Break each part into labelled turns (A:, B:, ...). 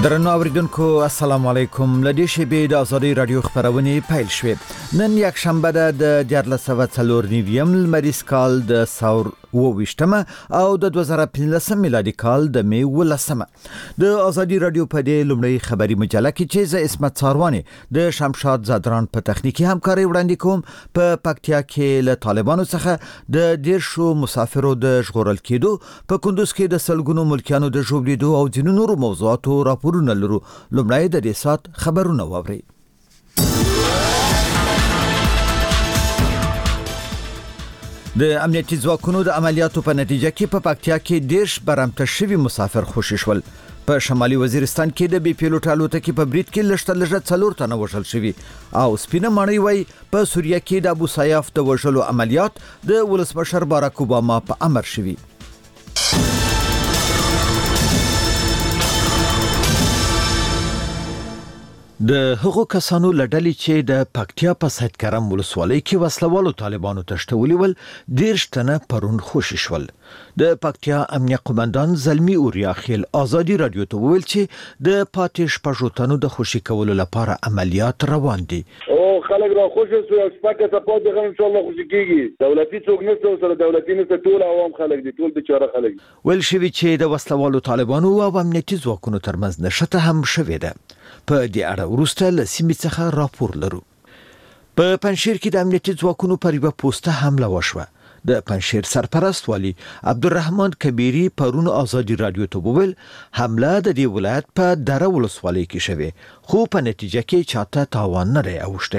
A: درنو اوریدونکو السلام علیکم. لدې شبې د ازادي رادیو خبرونه پیل شوې. نن یک شنبه د 1440 لمریز کال د ثور وویشتمه او د 2015 میلادي کال د می 18مه. د ازادي رادیو په دې لومړی خبري مجله کې چې ز اسمت څارواني د شمشاد زادران په تخنیکی همکاري وړاندې کوم. په پکتیا کې له طالبانو څخه د دیرشو مسافرو د ژغورل کېدو، په کندوز کې د سلګونو ملکیانو د ژوبلیدو او ځینو نورو موضوعاتو راپورونه لرو. لومړی د دې سات خبرونه واورئ. د امنیتي ځواکونو د عملیاتو په نتیجه کې په پکتیا کې دیرش برمته شوي مسافر خوشي شول. په شمالي وزیرستان کې د بي پیلوټ الوتکې په برید کې لږ 4 تنه وژل شوي او سپینه ماڼۍ وای په سوریه کې د ابو سیاف د وژلو عملیات د ولسمشر باراک اوباما په امر شوي. د هغو کسانو لړلې چې د پکتیا په سید کرم ولسوالۍ کې وسلوالو طالبانو تشتولي ول، دیرش تنه پرون خوشي شول. د پکتیا امنیه قومندان زلمی اوریا خیل ازادي رادیو ته وویل چې د پاتې شپږو تنو د خوشي کولو لپاره عملیات روان دي.
B: خلک را خوشي شو او سپکه سپورت دغه ان شاء الله خوشي کیږي. دولتي څوک نشته سره دولتي نشته، ټول عوام خلک دي، ټول بیچاره خلک.
A: ول شوی چې د وسلوالو طالبانو او امنیتي ځواکونو ترمنځ نشته هم شوې ده. په دې اړه وروسته له سیمې څخه راپور لرو. په پنځشیر کې د امنیتي ځواکونو پر یوه پوسټه حمله وشوه. د پنځشیر سرپرست والی عبدالرحمن کبیری پرون ازادي رادیو ته وویل حمله د دې ولایت په دره ولسوالۍ کې شوه، خو په نتیجه کې چاته تاوان نه راوښتی.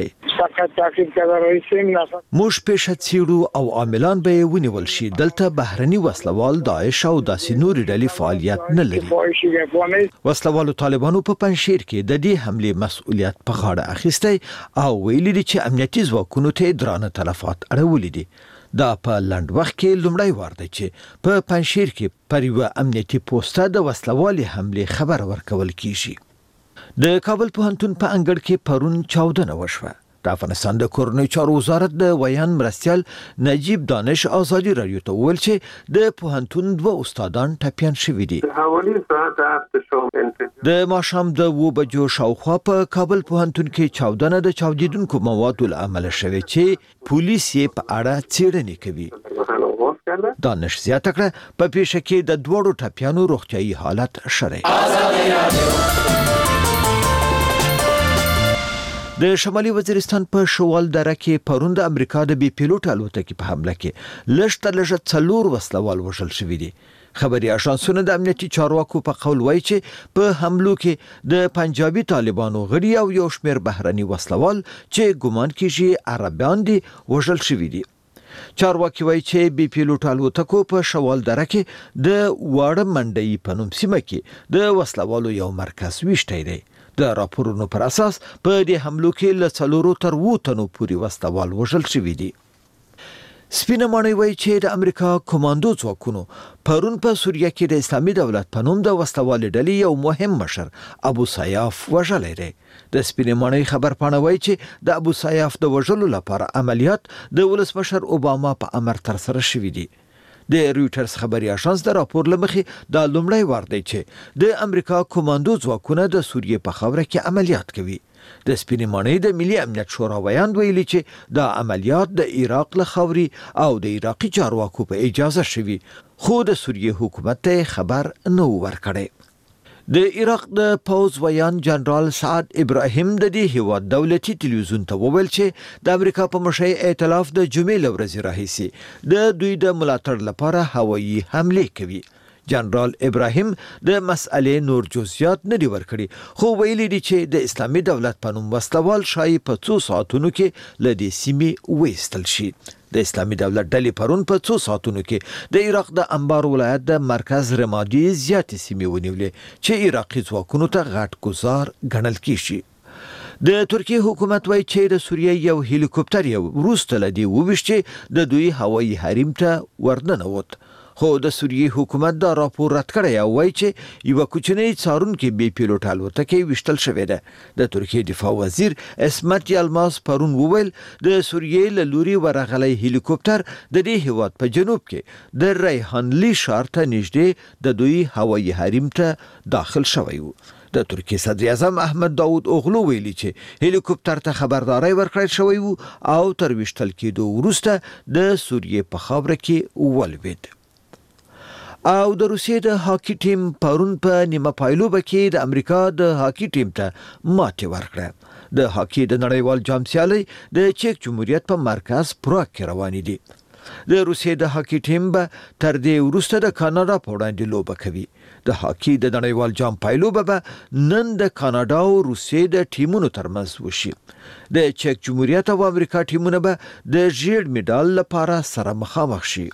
A: موږ پیښه څیړو او عاملان به ونیول شي. دلته بهرني وسلوال داعش او داسې نورې ډلې فعالیت نه لري. وسلوالو طالبانو په پنځشیر کې د دې حملې مسؤلیت په غاړه اخیستی او ویلي دي چې امنیتي ځواکونو ته درانه تلفات اړولي دي. دا په لنډ وخت کې لومړی وار دی چې په پنځشیر کې پر یوه امنیتي پوسټه د وسلوالي حملې خبر ورکول کیږي. د کابل پوهنتون په انګړ کې پرون چاودنه وشوه. د افغانستان د کورنیو چارو وزارت د ویان مرستیال نجیب دانش ازادي رادیو ته وویل چې د پوهنتون 2 استادان ټپیان شوي دي. د ماښام د 2 بجو شاوخوا په کابل پوهنتون کې چاودنه د چاودیدونکو موادو له امله شوې چې پولیس یې په اړه څېړنې کوي. دانش زیاته کړه په پیښه کې د 2 ټپیانو روغتیايي حالت شری. د شمالي وزیرستان په شوال دره کې پرون د امریکا د بي پیلوټ الوتکې په حمله کې لږ 4 وسلوال وژل شوي دي. خبري اژانسونه د امنیتي چارواکو په قول وایي چې په حملو کې د پنجابي طالبانو غړي او یو شمېر بهرني وسلوال چې ګومان کیږي عربان دي وژل شوي دي. چارواکي وایي چې بي پیلوټ الوتکو په شوال دره کې د واړه منډي په نوم سیمه کې د وسلوالو یو مرکز ویشتی دی. د راپورونو پر اساس په دې حملو کې له 4 تر 7 تنو پورې وسلوال وژل شوي دي. سپینه ماڼۍ وایي چې د امریکا کمانډو ځواکونو پرون په سوریه کې د اسلامي دولت په نوم د وسلوالي ډلې یو مهم مشر ابو سیاف وژلی دی. د سپینه ماڼۍ خبرپاڼه وایي چې د ابو سیاف د وژلو لپاره عملیات د ولسمشر اوباما په امر ترسره شوي دي. د رويټرز خبري اژانس د راپور لمخې د لومړی وار دی چې د امریکا کمانډو ځواکونه د سوریه په خاوره کې عملیات کوي. د سپینې ماڼۍ د ملي امنیت شورا ویان ویلي چې دا عملیات د عراق له خاوري او د عراقي چارواکو په اجازه شوي، خو د سوریه حکومت ته خبر نه ورکړي. د عراق د پوز ویان جنرال سعد ابراهیم د دې هیواد دولتي تلویزیون ته وویل چې د امریکا په مشرۍ ائتلاف د جمعې له ورځې راهیسې د دوی د ملاتړ لپاره هوایي حملې کوي. جنرال ابراهیم د مسئلې نور جزئیات نه دی ورکړي، خو ویلي دي چې د اسلامي دولت په نوم وسلوال شایي په 2 ساعتونو کې له دې سیمې وایستل شي. د اسلامي دولت ډلې پرون په 2 ساعتونو کې د عراق د انبار ولایت د مرکز رمادي زیاتې سیمې ونیولې چې عراقي ځواکونو ته غټ ګزار ګڼل کیږي. د ترکیه حکومت وایي چې د سوریه یو هلیکوپټر یو وروسته له دې وویشت چې د دوی هوایي حریم ته ورننوت، خو د سوریه حکومت دا راپور رد کړی او وایي چې یو کوچنی څارونکي بي پیلوټ الوتکې وشتل شوې ده. د ترکیه دفاع وزیر اسمت یلماز پرون وویل د سوریه له لوري ورغلی هلیکوپټر د دې هیواد په جنوب کې د ریحانلی ښار ته نږدې د دوی هوایي حریم ته داخل شوی و. د ترکیه صدر اعظم احمد داود اوغلو ویلي چې هلیکوپټر ته خبرداري ورکړل شوی وو او تر وشتل کېدو وروسته د سوریې په خاوره کې ولوید. او د روسیې د هاکی ټیم پرون په نیمه پایلوبه کې د امریکا د هاکی ټیم ته ماتې ورکړه. د هاکی د نړیوال جام سیالي د چک جمهوریت په مرکز پراګ کې روان دي. د روسیې د هاکی ټیم به تر دې وروسته د کاناډا په وړاندې لوبه کوي. د هاکی د نړیوال جام پایلوبه به نن د کاناډا او روسیې د ټیمونو ترمنځ وشي. د چک جمهوریت او امریکا ټیمونه به د ژیړ میډال لپاره سره مخامخ شي.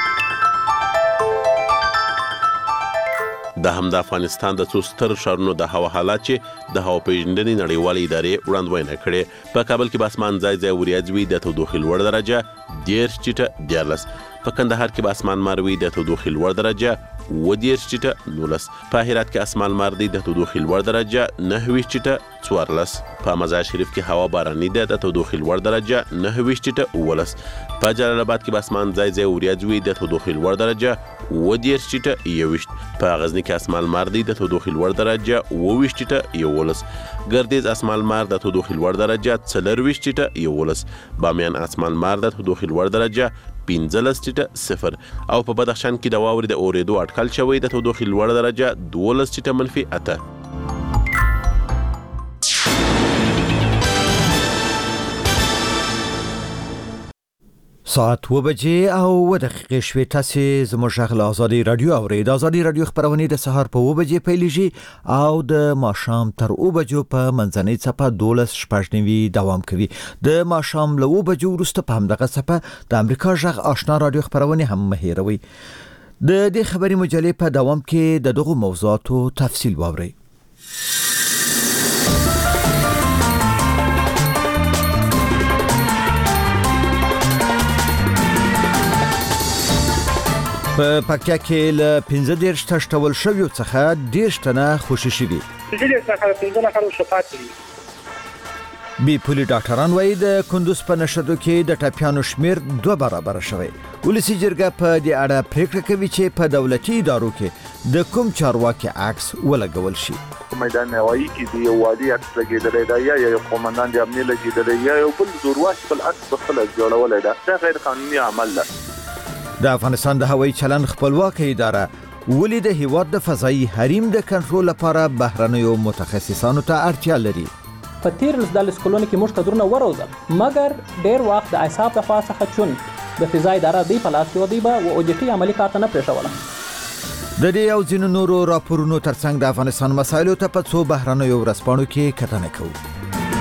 C: د هم د افغانستان د څو ستر ښارونو د هوا حالات چې د هوا پیژندنې نړیوالې ادارې وړاندوینه کړې. په کابل کې به اسمان ځای ځای وریځ وي، د تودوخې لوړ درجه 10 ټیټه 14. په کندهار کې به اسمان مار وي، د تودوخې لوړ درجه 10 ټیټه 19. په هرات کې اسمان مار دی، د تودوخې لوړ درجه 9 ټیټه 14. په مزار شریف کې هوا باراني ده، د تودوخې لوړ درجه 9 ټیټه 19. په جلال آباد کې به اسمان ځای ځای وریځ وي، د تودوخې لوړ درجه 10 ټیټه 21. په غزنی کې اسمان مار دی، د تودوخې لوړ درجه 20 ټیټه 11. ګردیز اسمان مار د تودوخې لوړ درجه 24 ټیټه 11. بامیان اسمان مار د تودوخې لوړ درجه 15 ټیټه 0. او په بدخشان کې د واورې د اورېدو اټکل شوی، د تودوخې لوړ درجه 12 ټیټه -8.
A: ساعت 2 بجې او 2 دقیقې شوې. تاسې زموږ غږ له ازادي رادیو اورئ. د ازادي رادیو خبرونه د سهار په 2 بجې پیلېږي او د ماښام تر 2 بجو په منځنۍ څپه 12:09 دوام کوي. د ماښام له 2 بجو وروسته په همدغه څپه د امریکا غږ آشنا رادیو خبرونه هم مهیروي. د دې خبري مجلې په دوام کې د دغو موضوعاتو تفصیل واورئ. په پکتیا کې له 15 تشتول شویو څخه 10 تنه خوشي شوي.
D: 15 څخه 15 نفر وفات دي.
A: بي پولي ډاکټران وایي د کندوز په نشدو کې د ټاپیانو شمیر 2 برابر شوی. ولسی جرګه په دې اړه پریکړه کوي چې په دولتي ادارو کې د کوم چارواکي عکس ولګول شي.
E: میدان هوایی کې دی یو وادي عکس لګیدلی دی، یا یو قومندان د امنیت لګیدلی، یا یو بل زورواک بل عکس خپل جوړولی دی. دا غیر قانوني عمل دی.
A: د افغانستان د هوایي چلند خپلواکه اداره ولې د هیواد د فضایي حریم د کنټرول لپاره بهرنیو متخصصانو ته اړتیا لري.
F: په تیر 10 کلونو کې موږ کډرونه وروزل، مګر ډیر وخت د ایساپ د خوا څخه چون د فضایي اداره دی په لاس کې ودی به او اوجټي عملی کار ته نه پرېښوله.
A: د دې او ځینو نورو راپورونو ترڅنګ د افغانستان مسایلو ته په څو بهرنیو ورځپاڼو کې کتنه کوو.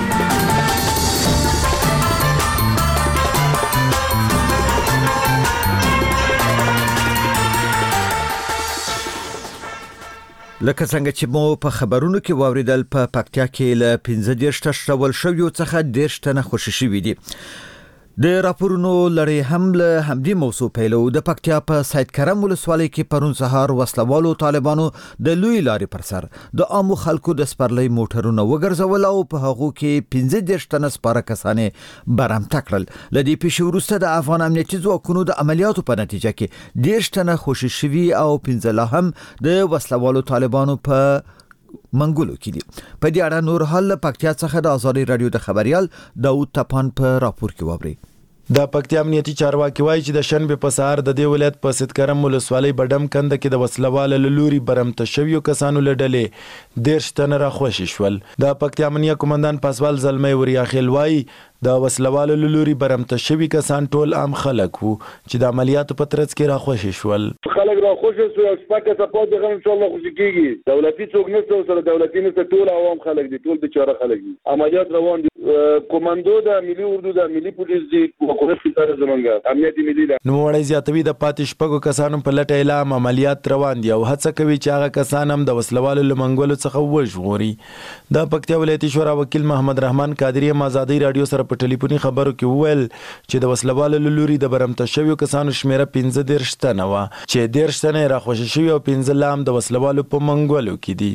A: لکه څنګه چې مو په خبرونو کې واوریدل، په پکتیا کې له 15 تشتول شویو څخه 10 تنه خوشي شوي دي. د راپورونو لړۍ هم له همدې موضوع پیلو. د پکتیا په سید کرم ولسوالۍ کې پرون سهار وسلوالو طالبانو د لوی لارې پر سر د عامو خلکو د سپرلۍ موټرونه وګرځول او په هغو کې 15 تنه سپاره کسانې برمته کړل. له دې پیښې وروسته د افغان امنیتي ځواکونو د عملیاتو په نتیجه کې 10 تنه خوشي شوي او 15 لا هم د وسلوالو طالبانو په منګولو کې دي. په دې اړه نور حال پکتیا څخه د ازادي رادیو د خبريال داود تپان په راپور کې واوري.
G: د پکتیا امنیتي چارواکي وایي چې د شنبه په سهار د دې ولایت په سید کرم ولسوالۍ بډم کنده کې د وسلوال له لوري برمته شویو کسانو له ډلې 10 تنه راخوشي شول. د پکتیا امنیه قومندان پاسوال زلمی وریاخیل وایي د وسلوال له لوري برمته شوي کسان ټول عام خلک وو چې د عملیاتو په ترڅ کې راخوشي شول.
B: خلک راخوشي شو او شپږ سپورت دغه ان شاء الله خوشي کیږي. دولتي څوک نشته سره، دولتي نشته، ټول عوام خلک دي، ټول بیچاره خلک دي. عملیات روان دي. کمانډو د ملي اردو د ملي پولیس دي، حکومت اداره زمونږه امنیت ملي ده.
G: نو وړي زیاتوي د پاتې شپږو کسانو په لټه اعلان عملیات روان دي او هڅه کوي چې هغه کسان هم د وسلوالو له منګولو څخه وژغوري. د پکتیا ولایتي شورا وکیل محمد رحمان قادری آزادي رادیو سره په ټلیفوني خبرو کې وویل چې د وسلوالو له لوري د برمته شویو کسانو شمیره 15 تنه وه، چې 10 تنه راخوشي شوي او 15 لا هم د وسلوالو په منګولو کې دي.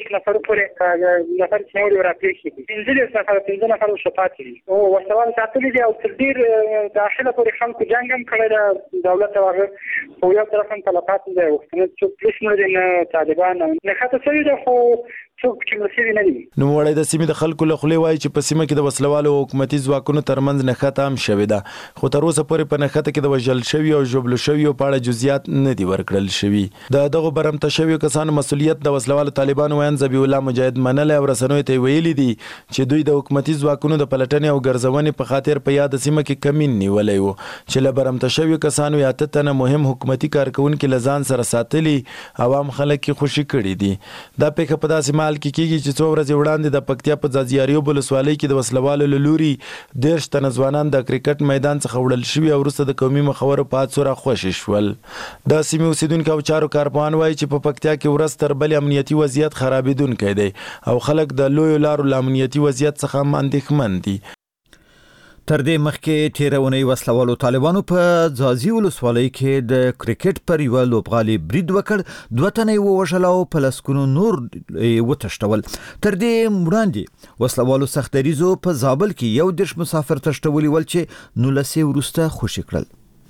D: 30 نفر پورې نفر چې نور راپېښ شي 15 نفر شفاعت دي او وسوال ساتلي دي او تر ډیر داخله پورې خلکو جنگ هم کړی دی دولت هغه په یو طرف هم طلبات دي وختونه چې پولیس نه طالبان نه خاطر سوي ده خو څوک چې مسیري نه دي.
G: نو وړي د سیمې د خلکو له خولې وایي چې په سیمه کې د وسلوالو او حکومتي ځواکونو ترمنځ نښته هم شوې ده خو تر اوسه پورې په نښته کې د وژل شوي او ژوبلو شویو په اړه جزئیات نه دي ورکړل شوي. د دغو برمته شویو کسانو مسؤلیت د وسلوالو طالبانو ویان ذبیح الله مجاهد منلی او رسنیو ته ویلي دي چې دوی د حکومتي ځواکونو د پلټنې او ګرځونې په خاطر په یاد سیمه کې کمین نیولی و چې له برمته شویو کسانو یا اته تنه مهم حکومتي کارکونکي له ځان سره ساتلي عوام خلک یې خوشي کړي دي. دا پیښه په داسې مهال کې کیږي چې ورځې وړاندې د پکتیا په ځاځیاریو ولسوالۍ کې د وسلوالو له لوري 10 تنه ځوانان د کرکټ میدان څخه وړل شوي او وروسته د قومي مخورو په حادثو راخوشي شول. د سیمې اوسیدونکو او چارو کارپوهان وایي چې په پکتیا کې ورځ تر بلې امنیتي وضعیت خرابېدونکی دی او خلک د لویو لارو له امنیتي وضعیت څخه هم اندېښمن دي.
A: تر دې مخکې تیره اونۍ وسلوالو طالبانو په ځاځي ولسوالۍ کې د کرکټ پر یوه لوبغالي برید وکړ 2 تنه یې ووژل او په لسګونو نور وتښتول. تر دې وړاندې وسلوالو سختدریزو په زابل کې 10 مسافر تښتولي ول چې 19 وروسته خوشي کړل.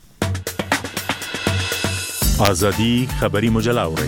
H: ازادي خبري مجله اورئ.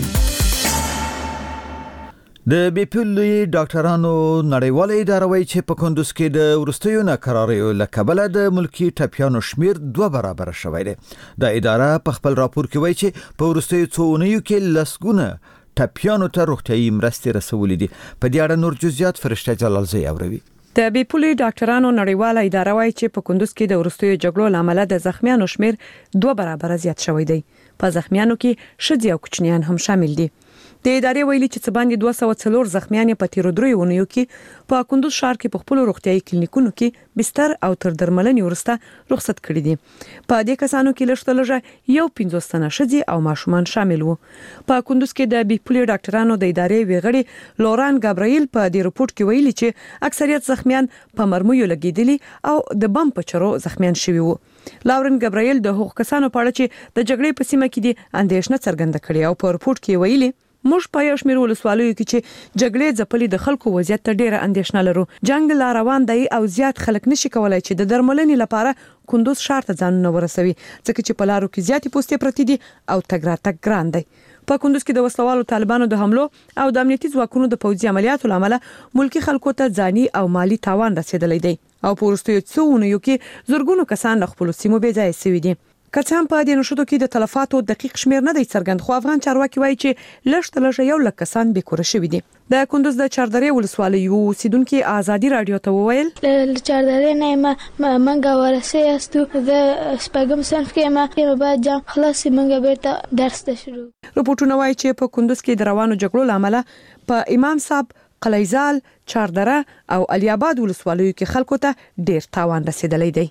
A: د بیپلوی ډاکټرانو نړیواله اداره وایي چې په کندوز کې د وروستیو ناکراریو له کبله د ملکی ټپیانو شمیر 2 برابر شوی دی. د اداره په خپل راپور کې وایي چې په وروستیو څو اونیو کې لسګونه ټپیانو ته روغتیايي مرستې رسولې دي. په دې اړه نور جزئیات فرشته جلالزی اوروي.
I: د بیپلوی ډاکټرانو نړیواله اداره وایي چې په کندوز کې د وروستیو جګړو لامل د زخمیانو شمیر 2 برابر زیات شوی دی. په زخمیانو کې ښځې او کوچنیان هم شامل دي. د ادارې ویلي چې څه باندې 204 زخمیان په تیرو 3 اونیو کې په کندوز ښار کې په خپل روغتیايي کلینیکونو کې بستر او تر درملنې وروسته رخصت کړي دي. په دې کسانو کې لږ 50 تنه ښځې او ماشومان شامل وو. په کندوز کې د بیپلوی ډاکټرانو د ادارې ویغړي لوران ګابرایل په دې رپورت کې ویلي چې اکثریت زخمیان په مرمیو لګیدلي او د بم په چرو زخمیان شوي وو. لوران ګابرایل د هغو کسانو په اړه چې د جګړې په سیمه کې دي اندېښنه څرګنده کړې او په رپورت کې ویلي موږ په یو شمېر ولسوالیو کې چې جګړې ځپلې د خلکو وضعیت ته ډیره اندېښنه لرو. جنگ لا روان دی او زیات خلک نشي کولای چې د درملنې لپاره کندوز ښار ته ځانونه ورسوي ځکه چې په لارو کې زیاتې پوستې پرتې دي او تګ راتګ ګران دی. په کندوز کې د وسلوالو طالبانو د حملو او د امنیتي ځواکونو د پوځي عملیاتو لامل ملکی خلکو ته ځاني او مالی تاوان رسیدلی دی او په وروستیو څو اونیو کې زرګونو کسان له خپلو سیمو بې ځایه شوي دي. که څه هم په دې نشودو کې د تلفاتو دقیق شمیر نه دی څرګند خو افغان چارواکي وایي چې لږ تر لږه 1 لک کسان بېکوره شوي دي. د کندوز د چاردرې ولسوالۍ اوسیدونکي ازادي رادیو ته وویل
J: چاردرې نه منګه ورسې استو د شپږم صنف کې بعد جام خلاص منګه بیرته درس ته شروع.
I: رپورټونه وایي چې په کندوز کې د روانو جګړو لامل په امام صاحب قلیزال چاردره او علي آباد ولسوالیو کې خلکو ته ډیر تاوان رسیدلی دی.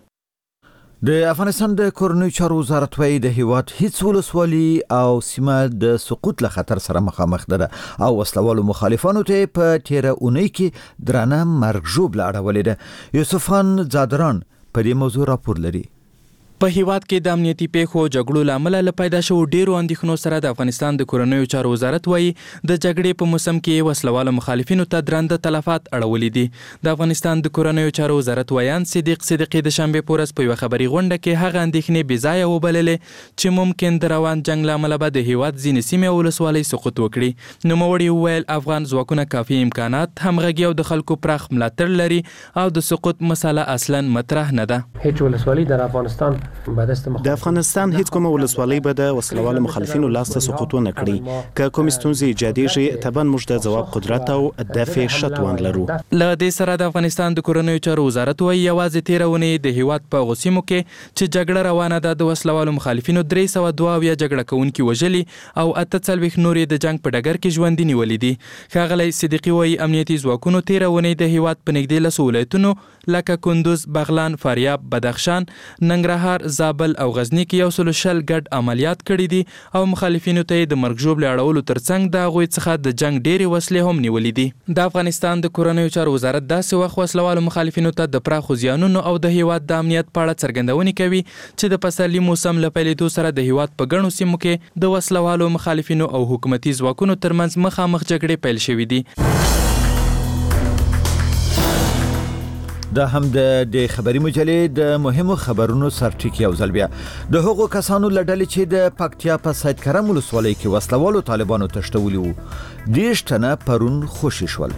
A: د افغانستان د کورنیو چارو وزارت وايي د هیواد هیڅ ولسوالي او سیمه د سقوط له خطر سره مخامخ ده او وسلوالو مخالفانو ته په تیره اونۍ کې درانه مرګ ژوبله اړولې ده. یوسف خان زادران په دې موضوع راپور لري.
K: په هیواد کې د امنیتي پیښو جګړو لامل له پیدا شو ډیرو اندېښنو سره د افغانستان د کورنیو چارو وزارت وايي د جګړې په موسم کې وسلوالو مخالفینو ته درانده تلفات اړولې دي. د افغانستان د کورنیو چارو وزارت ویان صدیق صدیقی د شنبه پورس په یو خبري غونډه کې هغه اندېښنې بې ځایه وبللې چې ممکن د روان جنگ لامل به د هیواد ځینې سیمې او ولسوالۍ سقوط وکړي. نوموړي وویل افغان ځواکونه کافي امکانات همغږي او د خلکو پراخ ملاتړ لري او د سقوط مسله اصلا مطرح نه ده.
L: هیڅ ولسوالۍ د افغانستان
M: د افغانستان هیڅ کومه ولسوالۍ به د وسلوالو مخالفینو لاس ته سقوط ونه کړي. که کوم ستونزې ایجادېږي طبعا موږ د ځواب قدرت او دفع ښه توان لرو.
K: له دې سره د افغانستان د کورنیو چارو وزارت وايي یوازې تیره اونۍ د هیواد په هغو سیمو کې چې جګړه روانه ده د وسلوالو مخالفینو 302 جګړه کوونکي وژلي او 48 نور د جنگ په ډګر کې ژوندي نیولي دي. ښاغلی صدیقي وايي امنیتي ځواکونو تیره اونۍ د هیواد په نږدې 10 ولایتونو لکه کندوز، بغلان، فاریاب، بدخشان، ننګرهار، ننګرهار، زابل او غزنی کې 110 ګډ عملیات کړي دي او مخالفینو ته د مرګ ژوبلې اړولو ترڅنګ د هغوی څخه د جنگ ډېرې وسلې هم نیولې دي. د افغانستان د کورنیو چارو وزارت داسې وخت وسلوالو مخالفینو ته د پراخو زیانونو او د هیواد د امنیت په اړه څرګندونې کوي چې د پسرلي موسم له پیلېدو سره د هیواد په ګڼو سیمو کې د وسلوالو مخالفینو او حکومتي ځواکونو ترمنځ مخامخ جګړې پیل شوې دي.
A: دا هم د خبري مجلې د مهمو خبرونو سرټیک یو ځل بیا د هغو کسانو لړلې چې د پکتیا په سید کرم ولسوالۍ کې وسلوالو طالبانو تشتولي وو 10 تنه پرون خوشي شول.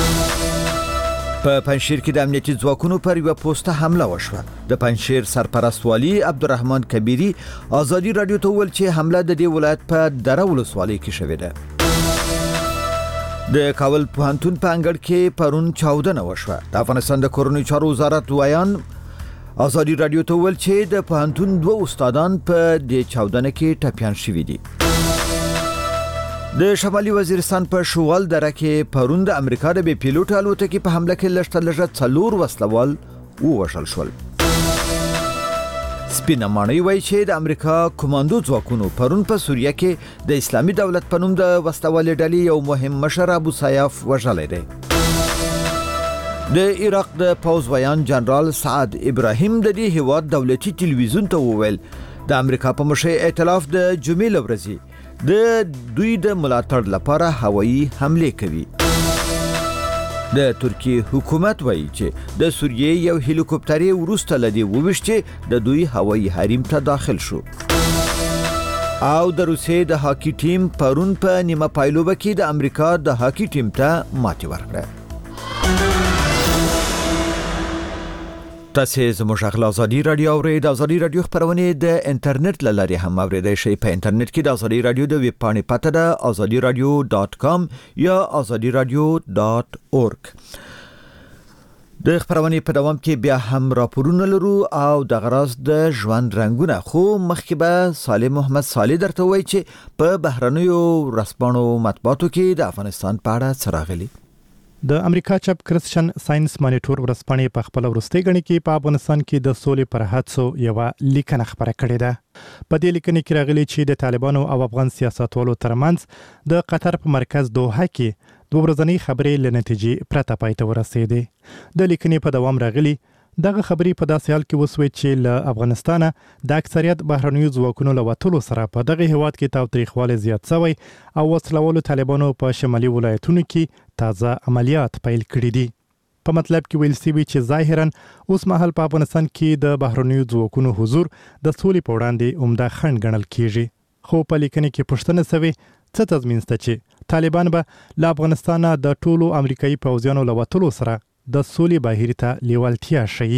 A: په پنځشیر کې د امنیتي ځواکونو پر یو پوسټه حمله وشوه. د پنځشیر سرپرست والی عبدالرحمن کبیری آزادي رادیو ته ویل چې حمله د دې ولایت په دره ولسوالۍ کې شوې ده. د کابل پوهنتون په انګړ کې پرون چاودنه وشوه. د افغانستان د کورنیو چارو وزارت وایان آزادي رادیو ته ویل چې د پوهنتون 2 استادان په دې چاودنه کې ټپیان شوي دي. د شمالي وزیرستان په شوال دره کې پرون د امریکا د بي پیلوټ الوتکې په حمله کې لږ 4 وسلوال ووژل شول. سپینه ماڼۍ وایي چې د امریکا کمانډو ځواکونو پرون په سوریه کې د اسلامي دولت په نوم د وسلوالې ډلې یو مهم مشر ابو سیاف وژلی دی. د عراق د پوځ ویان جنرال سعد ابراهیم د دې هیواد دولتي تلویزیون ته وویل د امریکا په مشرۍ ائتلاف د جمعې ورځې د دوی د ملاتړ لپاره هوایي حمله کوي. د ترکیه حکومت وایي چې د سوریې یو هلیکوپټر وروسته لدی وویشت د دوی هوایي حریم ته داخل شو. او د روسیې د هاکی ټیم پرون په نیمه پایلوبه کې د امریکا د هاکی ټیم ته ماتې ورکړه. تاسو زموږ غلا آزادي رادیو اورئ. د آزادي رادیو خبرونه د انټرنیټ لاري هم اوریدئ شئ. په انټرنیټ کې د آزادي رادیو د ویب پاڼې پته ده azadiradio.com یا azadiradio.org. د خبرونه په دوام کې بیا هم راپورونه لرو او د غراز د ژوند رنگونه. خو مخکې به صالح محمد صالح درته وایي چې په بهرنیو رسمانو مطبوعاتو کې د افغانستان په اړه څه راغلي.
N: د امریکا چپ کرسچن ساينس مانیټور ورځپاڼې په خپل وروستۍ غني کې په افغانستان کې د سولې پر هڅو یو لیکنه خبره کړې ده. په دې لیکنه کې راغلي چې د طالبانو او افغان سیاستوالو ترمنځ د قطر په مرکز دوحه کې 2 ورځنۍ خبرې لنتیجې پرته پای ته ورسېدې. د لیکنې په دوام راغلي دغه خبرې په داسې حال کې وسوي چې له افغانستانه د اکثریت بهرنیو ځواکونو له وټولو سره په دغه هیواد کې تاوتریخوالی زیات شوی او وسلوالو طالبانو په شمالي ولایتونو کې تازه عملیات پیل کړي دي. په مطلب کې ویل شوی چې ظاهرا اوس مهال په افغانستان کې د بهرنیو ځواکونو حضور د سولې په وړاندې عمده خنډ ګڼل کیږي. خو په لیکنه کې پوښتنه شوې څه تضمین شته چې طالبان به له افغانستانه د ټولو امریکایي پوځیانو له وټولو سره د سولې بهیر ته لیوالتیا شي.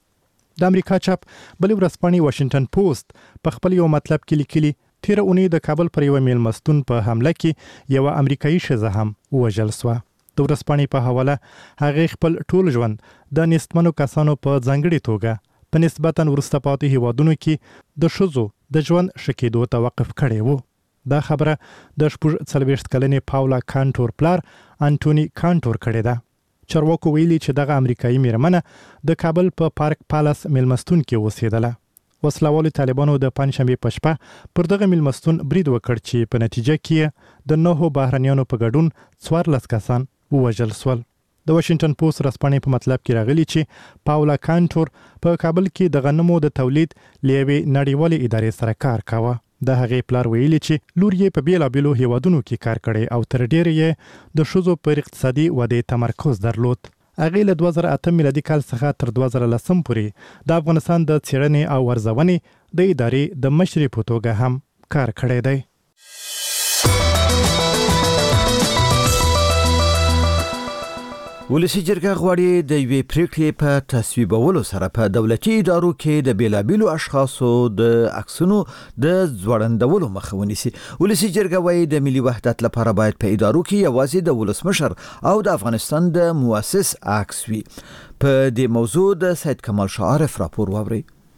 N: د امریکا چپ بل ورځپاڼې واشنگټن پوسټ په خپل یو مطلب کې لیکلي تیر اونۍ د کابل پر یو میلمستون په حمله کې یو امریکایي ښځه هم وژل شوه. د ورځپاڼې په حواله هغه خپل ټول ژوند د نستمنو کسانو په ځانګړي توګه په نسبتا وروسته پاتې هیوادونو کې د ښځو د ژوند ښه کېدو ته وقف کړی وو. دا خبره د 40 کلنې پاولا کانټور پلار انټونی کانټور کړې ده. چارواکو ویلي چې دغه امریکایي میرمنه د کابل په پارک پالاس میلمستون کې اوسېدله. وسلوالو طالبانو د پنځشنبه په شپه پر دغه میلمستون برید وکړ چې په نتیجه کې د 9 بهرنیانو په ګډون 14 کسان ووژل شول. د واشنگټن پوسټ رسپانې په مطلب کې راغلي چې پاولا کانټور په کابل کې د غنمو د تولید لېوي نړیوالې ادارې سره کار کاوه. د هغې پلار ویلي چې لور یې په بیلابیلو هیوادونو کې کار کړی او تر ډیره یې د ښځو پر اقتصادي ودې تمرکز درلود. هغې له 2008 میلادي کال څخه تر 2010 پورې د افغانستان د څېړنې او ارزونې د ادارې د مشرې په توګه هم کار کړی دی.
A: ولسی جرګه غواړي د یوې پریکړې په تصویبولو سره په دولتي ادارو کې د بیلابیلو اشخاصو د عکسونو د ځوړندولو مخه ونیسي. ولسی جرګه وايي د ملي وحدت لپاره باید په ادارو کې یوازې د ولسمشر او د افغانستان د مؤسس عکس وي. په دې موضوع د سید کمال شاه عارف راپور واوري.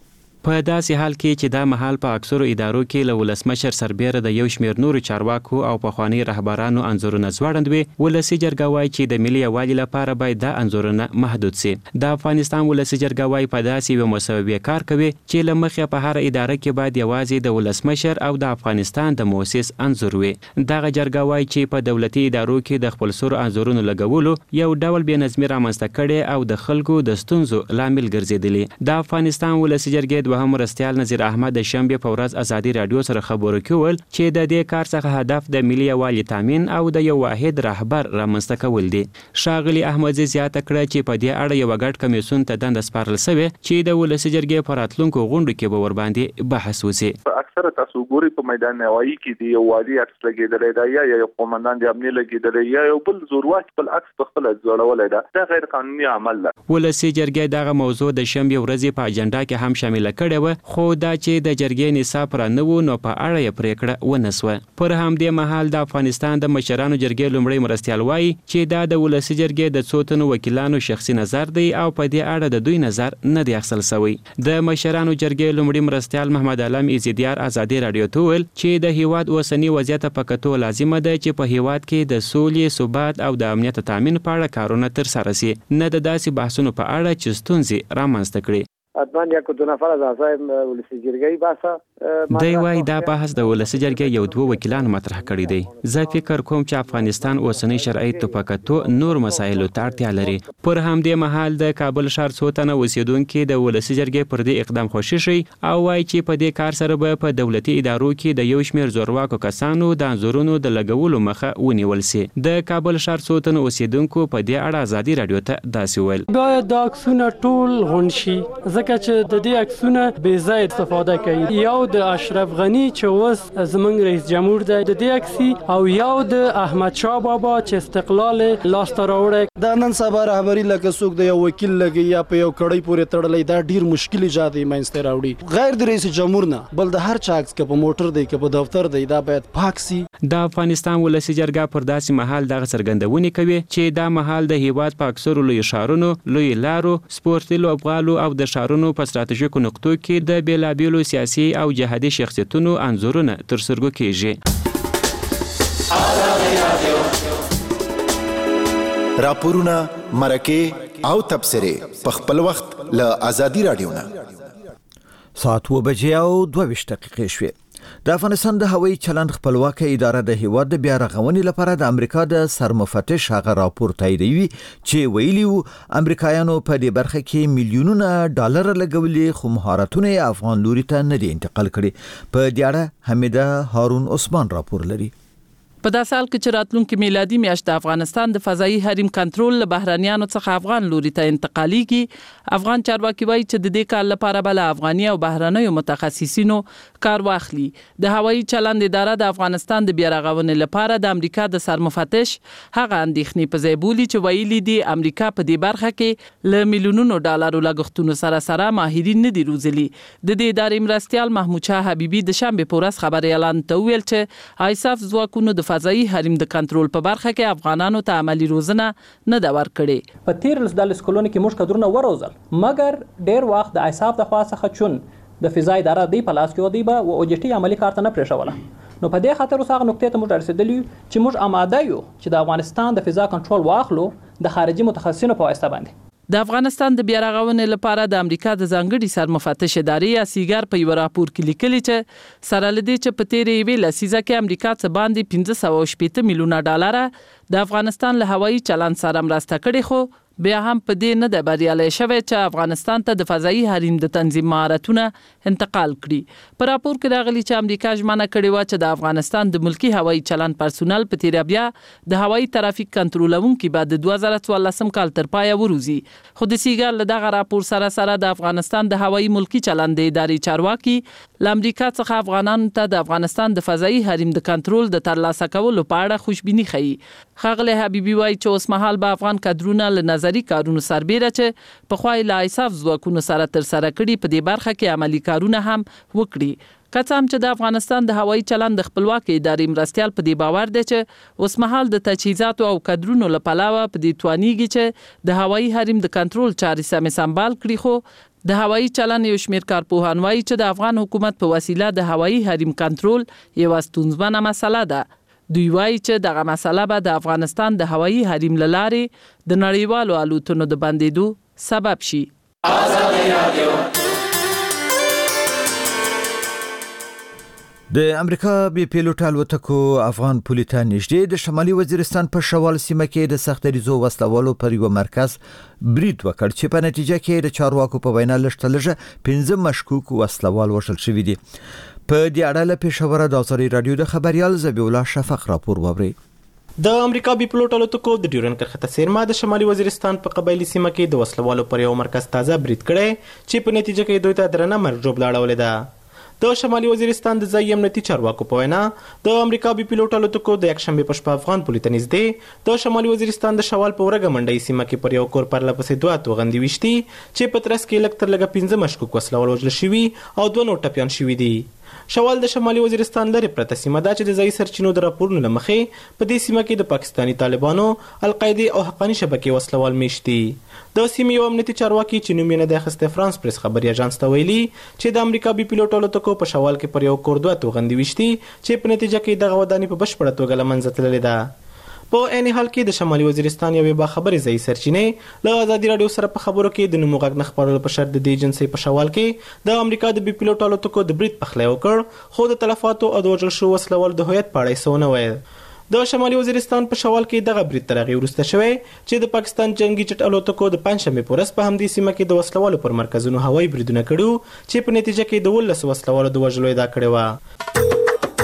O: په داسې حال کې چې دا مهال په اکثرو ادارو کې له ولسمشر سربیره د یو شمېر نورو چارواکو او پخواني رهبرانو انځورونه ځوړند وي، ولسي جرګه وایي چې د ملي یووالي لپاره باید دا انځورونه محدود سي. د افغانستان ولسي جرګه وایي په داسې یو مسوي کار کوي چې له مخې په هر اداره کې باید یوازې د ولسمشر او د افغانستان د مؤسس انځور وي. دغه جرګه وایي چې په دولتي ادارو کې د خپل سرو انځورونو لګولو یو ډول بې نظمي رامنځته کړي او د خلکو د ستونزو لامل ګرځېدلي. د افغانستان ولسي جرګې دوهم مرستیال نظیر احمد د شنبې په ورځ ازادي رادیو سره خبرو کې وویل چې د دې کار څخه هدف د ملي یووالي تامین او د یو واحد رهبر رامنځته کول دي. ښاغلي احمدزي زیاته کړه چې په دې اړه یو ګډ کمیسیون ته دنده سپارل شوې چې د ولسي جرګې په راتلونکو غونډو کې به ورباندې بحث وشي.
E: اکثره تاسو ګوري په میدان نوایی کې دی یو والی عکس لګیدلی دی یا یو قومندان د امنیت لګیدلی یا یو بل زورواک بل عکس په خپل ځړولای دی. دا غیر قانوني عمل دی.
O: ولسي جرګې دغه موضوع د شنبې ورځې په اجنډا کې هم شامل کړې و، خو دا چې د جرګې نصاب را نه و نو په اړه یې پریکړه ونه سوه. پر همدې مهال د افغانستان د مشرانو جرګې لومړی مرستیال وایي چې دا د ولسي جرګې د څو تنو وکیلانو شخصي نظر دی او په دې اړه د دوی نظر نه دی اخیستل شوی. د مشرانو جرګې لومړی مرستیال محمد علم ایزیدیار ازادي رادیو ته وویل چې د هیواد اوسنی وضعیت په کتو لازمه ده چې په هیواد کې د سولې، ثبات او د امنیت تامین په اړه کارونه ترسره شي، نه د داسې بحثونو په اړه چې ستونزې رامنځته کړي.
P: حتما یک دو نفر از اعضای ولسی جرګې باسه
O: دی وایي دا بحث د ولسي جرګې یو دوه وکیلانو مطرح کړی دی. زه فکر کوم چې افغانستان اوسنی شرایطو په کتو نور مسایلو ته اړتیا لري. پر همدې مهال د کابل ښار څو تنه اوسیدونکي د ولسي جرګې پر دې اقدام خوشي شي او وایي چې په دې کار سره به په دولتي ادارو کې د یو شمېر زورواکو کسانو د انځورونو د لګولو مخه ونیول سي. د کابل ښار څو تنه اوسیدونکو په دې اړه ازادي رادیو ته داسې ویل:
Q: باید دا عکسونه ټول غونډ شي ځکه چې د دې عکسونه بې ځایه استفاده کوي. یو د اشرف غنی چې اوس زموږ رئیس جمهور دی د دې عکسي او یو د احمد شاه بابا چې استقلال لاسته راوړی.
R: دا نن سبا رهبري لکه څوک د یو وکیل لګي یا په یو کړۍ پورې تړلی، دا ډیر مشکل ایجاد منځته راوړي. غیر د رئیس جمهور نه بل د هر چا عکس که په موټر دی که په دفتر دی دا باید پاک سي.
O: د افغانستان ولسي جرګه پر داسې مهال دغه څرګندونې کوي چې دا مهال د هیواد په اکثرو لوی ښارونو، لوی لارو، سپورتي لوبغالو او د ښارونو په ستراتیژیکو نقطو کې د بیلابیلو سیاسي او جهادي شخصیتونو انځورونه تر سترګو کیږي.
S: راپورونه، مرکې او تبصرې په خپل وخت له ازادي رادیو نه.
A: ساعت 2:22 شوې. د افغانستان د هوایي چلند خپلواکه اداره د هیواد د بیا رغونې لپاره د امریکا د سرمفتش هغه راپور تاییدوي چې ویلي وو امریکایانو په دې برخه کې میلیونونه ډالر لګولي خو مهارتونه افغان لوري ته نه دي انتقال کړي. په دې اړه حمیده هارون عثمان راپور لري.
T: په داسې حال کې چې راتلونکي میلادي میاشت د افغانستان د فضایي حریم کنټرول له بهرانیانو څخه افغان لوري ته انتقالیږي. افغان چارواکي وایي چې د دې کار لپاره بل افغاني او بهرانیو متخصصینو کار واخلي. د هوایي چلند اداره د افغانستان د بیا رغونې لپاره د امریکا د سرمفتش هغه اندېښنې په ځای بولي چې ویلي دي امریکا په دې برخه کې له میلیونونو ډالرو لګښتونو سره ماهرین نه دي روزلي. د دې ادارې مرستیال محمود شاه حبیبي د شنبې په ورځ خبري اعلان ته ویل چې آیساف ځواکونو د فضایي حریم د کنټرول په برخه کې افغانانو ته عملی روزنه نه دا ورکړي.
F: په 13 کلونو کې موږ کډرونه وروزل، مګر ډیر وخت د آیساف د خوا څخه چون د فضا اداره دی په لاس کې ودی به او اوجټي عملی کار ته نه پرېښوله. نو په دې خاطر اوسه نقطې ته موږ رسیدلی چې موږ آماده یو چې د افغانستان د فضا کنټرول واخلو د خارجي متخصصینو په واسطه باندې.
T: د افغانستان د بیا رغونې لپاره د امریکا د ځانګړي سرمفتش ادارې یا سیګار په یو راپور کې لیکلي چې سره لدی چې په تیرې یوې لسیزه کې امریکا څخه باندې 580 میلیونه ډالر د افغانستان له هوایي چلند سره مرسته کړې، خو بیا هم په دې نه د بریالي شوی چې افغانستان ته د فضایي حریم د تنظیم مهارتونه انتقال کړي. په راپور کې راغلي چې امریکا ژمنه کړې و چې د افغانستان د ملکی هوایي چلند پرسونل په تیر بیا د هوایي ترافیک کنټرولونکو بعد 2014 کال تر پای وروزي. خو د سیګار له دغه راپور سره د افغانستان د هوایي ملکی چلند د ادارې چارواکي له امریکا څخه افغانانو ته د افغانستان د فضایي حریم د کنټرول د ترلاسه کولو په اړه خوشبیني ښيي. ښاغلی حبیبي وایي چې اوس مهال به افغان کډرونه له نظری کارونو سربیره چې په خوای لا ایساف ځواکونو سره تر سره کړي په دې برخه کې عملی کارونه هم وکړي. کڅام چې د افغانستان د هوایي چلند د خپلواک ادارې مرستيال په دې باور دی چې اوس مهال د تجهیزاتو او کادرونو لپاره په دې توانیږي چې د هوایي حریم د کنټرول چارې سمبال کړي. خو د هوایي چلند یو شمېر کارپوهان وایي چې د افغان حکومت په وسیله د هوایي حریم کنټرول یو ستونزمنه مسله ده. دوی وایي چې دغه مسله به د افغانستان د هوایي حریم لارې د نړیوالو الوتنو د بندیدو سبب شي.
A: د امریکا بي پیلوټ الوتکو افغان پولي ته نږدې د شمالي وزیرستان په شوال سیمه کې د سخت دریزو وسلوالو پر یو مرکز برید وکړ چې په نتیجه کې د چارواکو په وینا لږ 15 مشکوک وسلوال وژل شوي دي. په دې اړه له پېښوره د آزادي رادیو د خبريال ذبیح الله شفق راپور ووري.
U: د امریکا بي پیلوټ الوتکو د ډیورن کرښته سیرما د شمالي وزیرستان په قبایلی سیمه کې د وسلوالو پر یو مرکز تازه برید کړي چې په نتیجه کې دوی ته درنه مرګ جوړ لاړولې ده. د شمالي وزیرستان د ځایي امنیتي چارواکو په وینا د امریکا بي پیلوټ الوتکو د یکشنبه په شپه افغان پولي ته نږدې د شمالي وزیرستان د شوال په ورګه منډي سیمه کې پر یو کور پر لپسې دوه توغندي وشتي چې په ترڅ کې لکتر لګه 15 مشکوک وسلوال وژل شوي او دوه نور ټپيان شوي دي. شوال د شمالي وزیرستان لري پرته سیمه ده چې د ځای سرچینو د راپورونو لمخې په دې سیمه کې د پاکستاني طالبانو، القاعده او حقاني شبکې وسلوال میشتي. د سیمې یو امنیتي چارواکي چې نوم یې نه دی اخیستی فرانس پریس خبري اژانس ته ویلي چې د امریکا بي پیلوټ الوتکو په شوال کې پر یو کور دوه توغندي وشتي چې په نتیجه کې دغه ودانۍ په بشپړه توګه له منځه تللې ده. په عین حال کې د شمالي وزیرستان یوې باخبرې ځای سرچینې له آزادي رادیو سره په خبرو کې د نوم غږ نه خبرولو په شرط د دې ایجنسۍ په شوال کې د امریکا د بي پیلوټ الوتکو د برید پخلی وکړ، خو د تلفاتو او د وژل شوو وسلوالو د هویت په اړه یې څه ونه ویل. د شمالي وزیرستان په شوال کې دغه برید تر هغې وروسته شوی چې د پاکستان جنگي جټ الوتکو د پنجشنبې په ورځ په همدې سیمه کې د وسلوالو پر مرکزونو هوایي بریدونه کړي چې په نتیجه کې د 19 وسلوالو د وژلو ادعا کړې وه.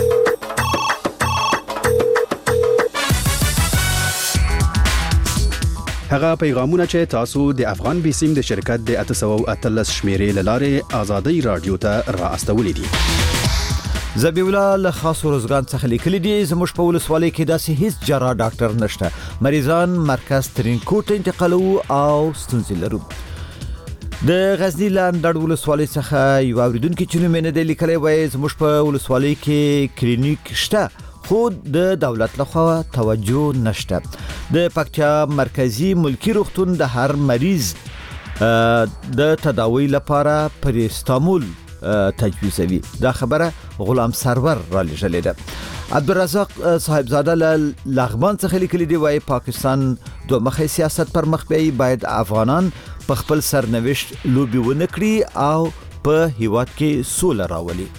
V: هغه پیغامونه چې تاسو د افغان بیسیم د شرکت د 813 شمیرې لاره آزادي رادیو ته را استولې دي.
A: ذبیح الله له خاص روزګان څخه لیکلي دي زموږ په ولسوالۍ کې داسې هیڅ جراح ډاکټر نشته. مریضان مرکز ترینکوټ انتقالو او ستونزې لرو. د غزنی لاندړ ولسوالۍ څخه یو اوریدونکو چې نوم یې نه دی لیکلی وایي زموږ په ولسوالۍ کې کلینیک شته خو د دولت لخوا توجه نشته. د پکتیا مرکزی ملکی روغتون د هر مریض د تداوی لپاره پر استانبول تجویزوي. دا خبره غلام سرور را لېږلې ده. عبدالرزاق صاحبزاده له لغمان څخه لیکلي دی وایي پاکستان دوه مخی سیاست پر مخ بیایي، باید افغانان په خپل سرنوشت لوبي ونه کړي او په هیواد کې سوله راولي.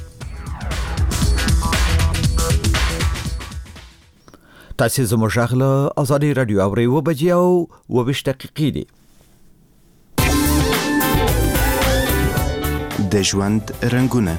A: تاسو زموږ غږ آزادي رادیو اوري 2:20 دي.
V: د ژوند رنگونه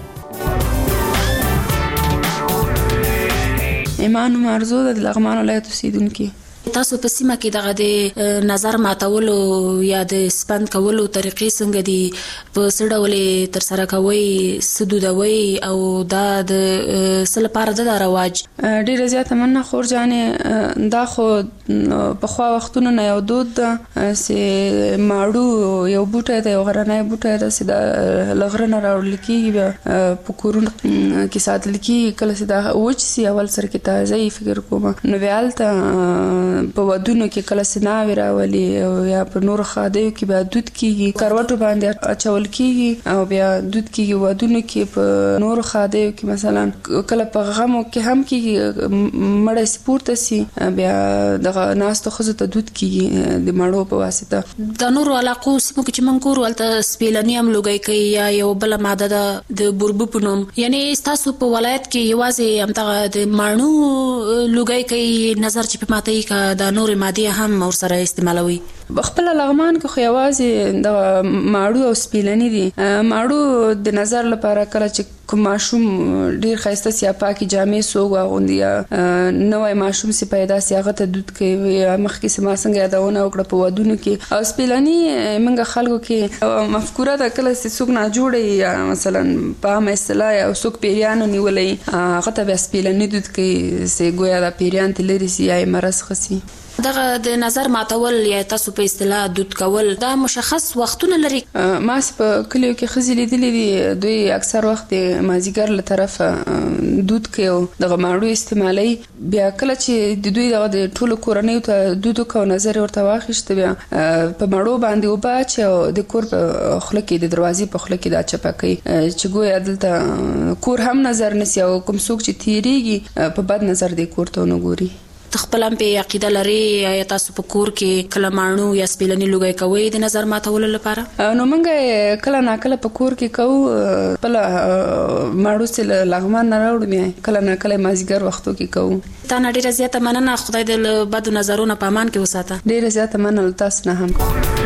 W: ایمان مرزو د لغمان ولایت اوسیدونکو.
X: تاسو په سیمه کې دغه د نظر ماتولو یا د سپند کولو طریقې څنګه دي؟ په څه ډول تر سره کوئ؟ څه دودوئ او دا د څه لپاره د رواج؟
W: ډېره زیاته مننه خور جانې. دا خو پخوا وختونو نه یو دود ده چې ماړو یو بوټی دی، یو غرنی بوټی ده چې د له غره نه راوړل کېږي، په کورونو کې ساتل کېږي. کله چې دا وچ سي اول سر کې تازه یې فکر کوم نو بیا هلته په ودونو کې کله سناوي راولي او یا په نور خادیو کې بیا دود کېږي، کروټو باندې اچول کېږي او بیا دود کېږي. ودونو کې په نور خادیو کې مثلا کله په غمو کې هم کېږي، مړی سپورته سي بیا دغه ناستو ښځو ته دود کېږي د مړو په واسطه.
X: د نورو علاقو سیمو کې چې موږ ګورو هلته سپیلني هم لوګی کوي یا یو بله ماده ده د بوربو په نوم. یعنې ستاسو په ولایت کې یوازې همدغه د ماڼو لوګی کوي نظر چې په ماته یې د نورې مادې هم ورسره استعمالوي؟
W: خپل لغمان کې خو یوازې د ماړو او سپیلني دي. ماړو د نظر لپاره کله چې کوم ماشوم ډیر ښایسته سي یا پاکي جامې سوګ واغوندي یا نوی ماشوم سي پیدا سي هغه ته دود کوي یا مخکې سي ما څنګه یادونه وکړه په ودونو کې. او سپیلني موږ خلکو کې مفکوره ده کله چې څوک ناجوړه یا مثلا په عامه اصطلاح یا څوک پیریانو نیولې هغه ته بیا سپیلني دود کوي چې ګویا دا پیریان ته لري سي یا مرض خسي.
X: دغه د نظر ماتول یا تاسو په اصطلاح دود کول دا مشخص وختونه لري؟
W: ما په کلیو کې خزي لیدلې دي دوی اکثر وخت د مازیګر له طرف دود کوي دغه ماړو استعمالي بیا کله چې د دوی د ټولو کورنۍ ته دود کو نظر ورته واخیشت بیا په ماړو باندې وبا چې د کور په خله کې د دروازې په خله کې دا چپکي چې ګویا دلته کور هم نظر نسی او کوم څوک چې تیریږي په بد نظر د کور ته نه ګوري.
X: خپل هم په عقیده لري یا تاسو په کور کې کله ماڼو یا سپیلنی لوګي کوي د نظر ماتولو لپاره؟
W: نو موږ کله نه کله په کور کې کوو بل ماړو سره لغمان نه راوړم کله نه کله مازیګر وختو کې کوو.
X: تا نه ډیره زیاته مننه خدای دې بد نظرونه په امان کې وساته.
W: ډیره زیاته مننه تاسو نه هم.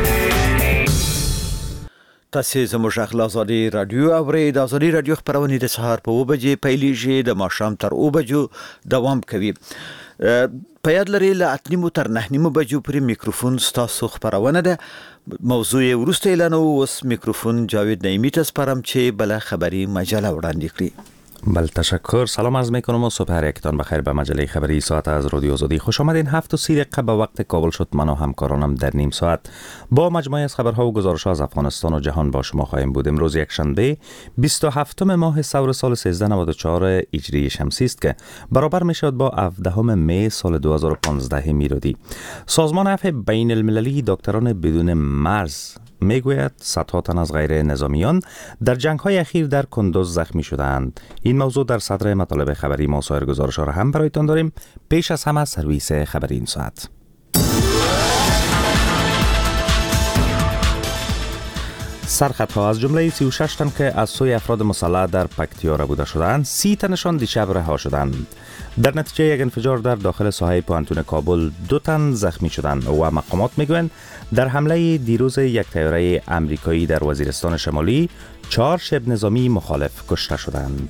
A: تاسو زموږ اخلاق آزادي رادیو اورئ. د آزادي رادیو خبرونه د سهار په 9 بجې پیلېږي د ماښام تر 9 بجو دوام کوي. په یاد لرئ له 8:30 تر 9:30 بجو پورې میکروفون ستاسو خبرونه ده. موضوع وروسته اعلانو. اوس میکروفون جاوید نعیمی ته سپارم چې بل خبری مجله وړاندې کړي.
B: بله تشکر. سلام عرض میکنم و صبح هر یکتان بخیر به مجله خبری ساعت از رادیو آزادی خوش آمدین. 7:30 به وقت کابل شد. من و همکارانم در نیم ساعت با مجموعه از خبرها و گزارش‌ها از افغانستان و جهان با شما خواهیم بود. امروز یک شنبه 27 ماه ثور سال 1394 هجری شمسی است که برابر میشد با 17 می سال 2015 میلادی. سازمان عفو بین المللی دکتران بدون مرز میگوید صدها تن از غیر نظامیان در جنگ‌های اخیر در کندوز زخمی شدند. این موضوع در صدر مطالب خبری ما سایر گزارش‌ها را هم برایتان داریم. پیش از همه سرویس خبری این ساعت. سرخطها از جمله 36 تن که از سوی افراد مسلح در پکتیا ربوده شدند 30 تنشان دیشب رها شدند. در نتیجه یک انفجار در داخل ساحه پوانتون کابل 2 تن زخمی شدند و مقامات میگویند در حمله دیروز یک طیاره امریکایی در وزیرستان شمالی 4 شبه نظامی مخالف کشته شدند.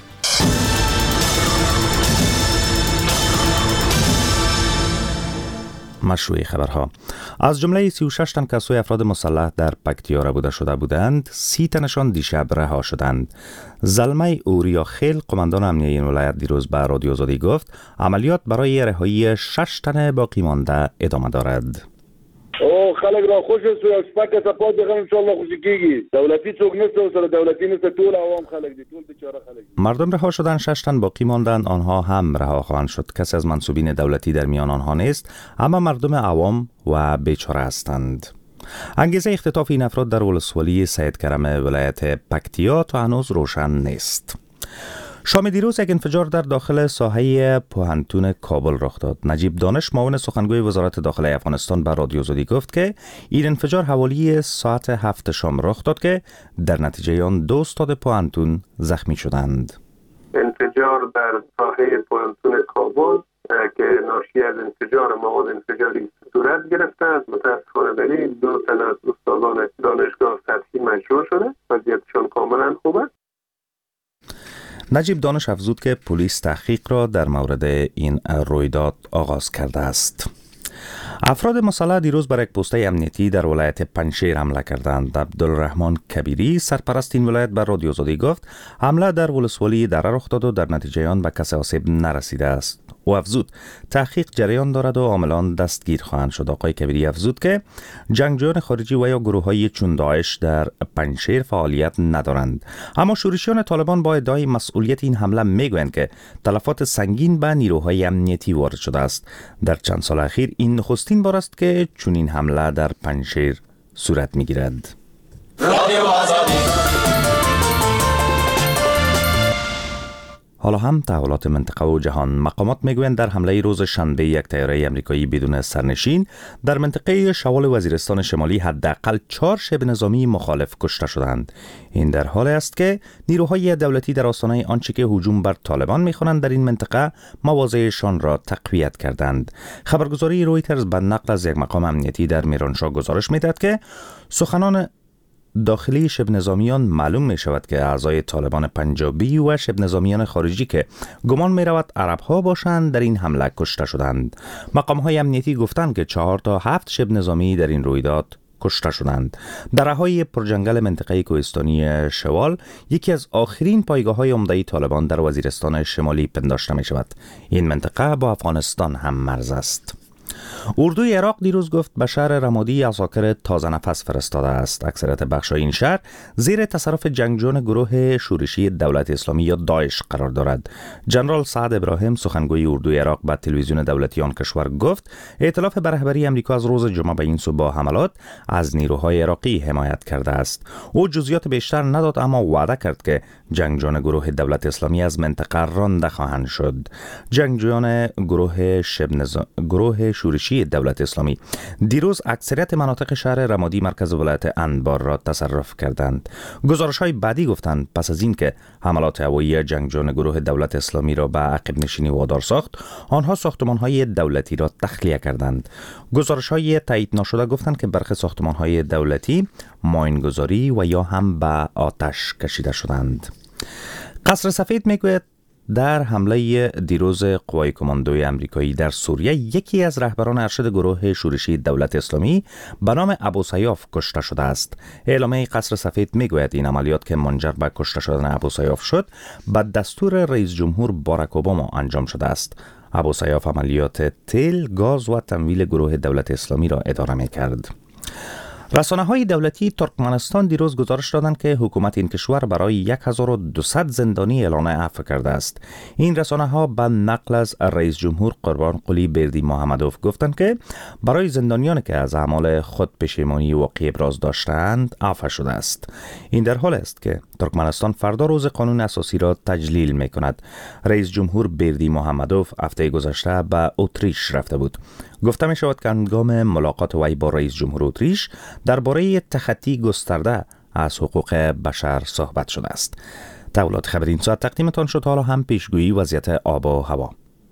B: مشروع خبرها از جمله 36 تن که سوی افراد مسلح در پکتیا ربوده شده بودند 30 تنشان دیشب رها شدند. زلمه اوریا خیل قماندان امنیه این ولایت دیروز به رادیو آزادی گفت عملیات برای رهایی 6 تن باقی مانده ادامه دارد.
C: او خلک را خوش است او شپکه تپاد دغه ان شاء الله خوشی کیږي دولتي څوک نشته سره دولتي نشته ټول عوام خلک دي ټول بیچاره خلک.
B: مردم رها شدند 6 تن باقی ماندند آنها هم رها خواهند شد. کسی از منصوبین دولتی در میان آنها نیست اما مردم عوام و بیچاره هستند. انگیزه اختطاف این افراد در ولسوالی سید کرم ولایت پکتیا تا هنوز روشن نیست. شام دیروز یک انفجار در داخل ساحه پوهنتون کابل رخ داد. نجیب دانش معاون سخنگوی وزارت داخله افغانستان به رادیو آزادی گفت که این انفجار حوالی ساعت 7 شام رخ داد که در نتیجه آن 2 استاد پوهنتون زخمی شدند.
D: انفجار در ساحه پوهنتون کابل که ناشی از انفجار مواد انفجاری صورت گرفته است. متاسفانه برای 2 تن از استادان دانشگاه سطحی مجروح شده. وضعیتشان کاملا خوب است.
B: نجیب دانش افزود که پلیس تحقیق را در مورد این رویداد آغاز کرده است. افراد مسلح دیروز بر یک پوسته امنیتی در ولایت پنجشیر حمله کردند. عبدالرحمن کبیری سرپرست این ولایت بر رادیو آزادی گفت حمله در ولسوالی دره رخ داد و در نتیجه آن به کسی آسیب نرسیده است. او افزود تحقیق جریان دارد و عاملان دستگیر خواهند شد. آقای کبیری افزود که جنگجویان خارجی و یا گروه‌های چون داعش در پنجشیر فعالیت ندارند. اما شورشیان طالبان با ادعای مسئولیت این حمله میگویند که تلفات سنگین به نیروهای امنیتی وارد شده است. در چند سال اخیر این نخستین بار است که چنین حمله در پنجشیر صورت میگیرد. حالا هم تحولات منطقه و جهان. مقامات میگویند در حمله روز شنبه یک طیاره آمریکایی بدون سرنشین در منطقه شوال وزیرستان شمالی حداقل 4 شبه نظامی مخالف کشته شدند. این در حالی است که نیروهای دولتی در آستانه آنچه که هجوم بر طالبان میخوانند در این منطقه مواضعشان را تقویت کردند. خبرگزاری رویترز به نقل از یک مقام امنیتی در میرانشاه گزارش میدهد که سخنان داخلی شبه نظامیان معلوم می شود که اعضای طالبان پنجابی و شبه نظامیان خارجی که گمان می رود عرب ها باشند در این حمله کشته شدند. مقام های امنیتی گفتند که 4 تا 7 شبه نظامی در این رویداد کشته شدند. در رهای پرجنگل منطقه کوهستانی شوال یکی از آخرین پایگاه های عمده طالبان در وزیرستان شمالی پنداشته می شود. این منطقه با افغانستان هم مرز است. اردوی عراق دیروز گفت به شهر رمادی عساکر تازه نفس فرستاده است. اکثریت بخش‌های این شهر زیر تصرف جنگجویان گروه شورشی دولت اسلامی یا داعش قرار دارد. جنرال سعد ابراهیم سخنگوی اردوی عراق به تلویزیون دولتی آن کشور گفت ائتلاف به رهبری آمریکا از روز جمعه به این سو با حملات از نیروهای عراقی حمایت کرده است. او جزئیات بیشتر نداد، اما وعده کرد که جنگجویان گروه دولت اسلامی از منطقه رانده خواهند شد. جنگجویان گروه شورشی دولت اسلامی دیروز اکثریت مناطق شهر رمادی مرکز ولایت انبار را تصرف کردند. گزارش‌های بعدی گفتند پس از اینکه حملات هوایی جنگجویان گروه دولت اسلامی را به عقب نشینی وادار ساخت، آنها ساختمان‌های دولتی را تخلیه کردند. گزارش‌های تایید نشده گفتند که برخی ساختمان‌های دولتی ماین‌گذاری و یا هم به آتش کشیده شدند. قصر سفید میگوید در حمله دیروز قوای کماندوی آمریکایی در سوریه یکی از رهبران ارشد گروه شورشی دولت اسلامی به نام ابوسیاف کشته شده است. اعلامیه قصر سفید میگوید این عملیات که منجر به کشته شدن ابوسیاف شد به دستور رئیس جمهور باراک اوباما انجام شده است. ابوسیاف عملیات تیل، گاز و تمویل گروه دولت اسلامی را اداره میکرد. رسانه‌های دولتی ترکمنستان دیروز گزارش دادند که حکومت این کشور برای 1200 زندانی اعلان عفو کرده است. این رسانه‌ها به نقل از رئیس جمهور قربانقلی بردی محمدوف گفتند که برای زندانیانی که از اعمال خود پشیمانی واقعی ابراز داشتند عفو شده است. این در حال است که ترکمنستان فردا روز قانون اساسی را تجلیل می‌کند. رئیس جمهور بردی محمدوف هفته گذشته به اتریش رفته بود. گفته می شود که هنگام ملاقات وی با رئیس جمهور اتریش درباره تخطی گسترده از حقوق بشر صحبت شده است. تولات خبر این ساعت تقدیمتان شد. حالا هم پیشگویی وضعیت آب و هوا.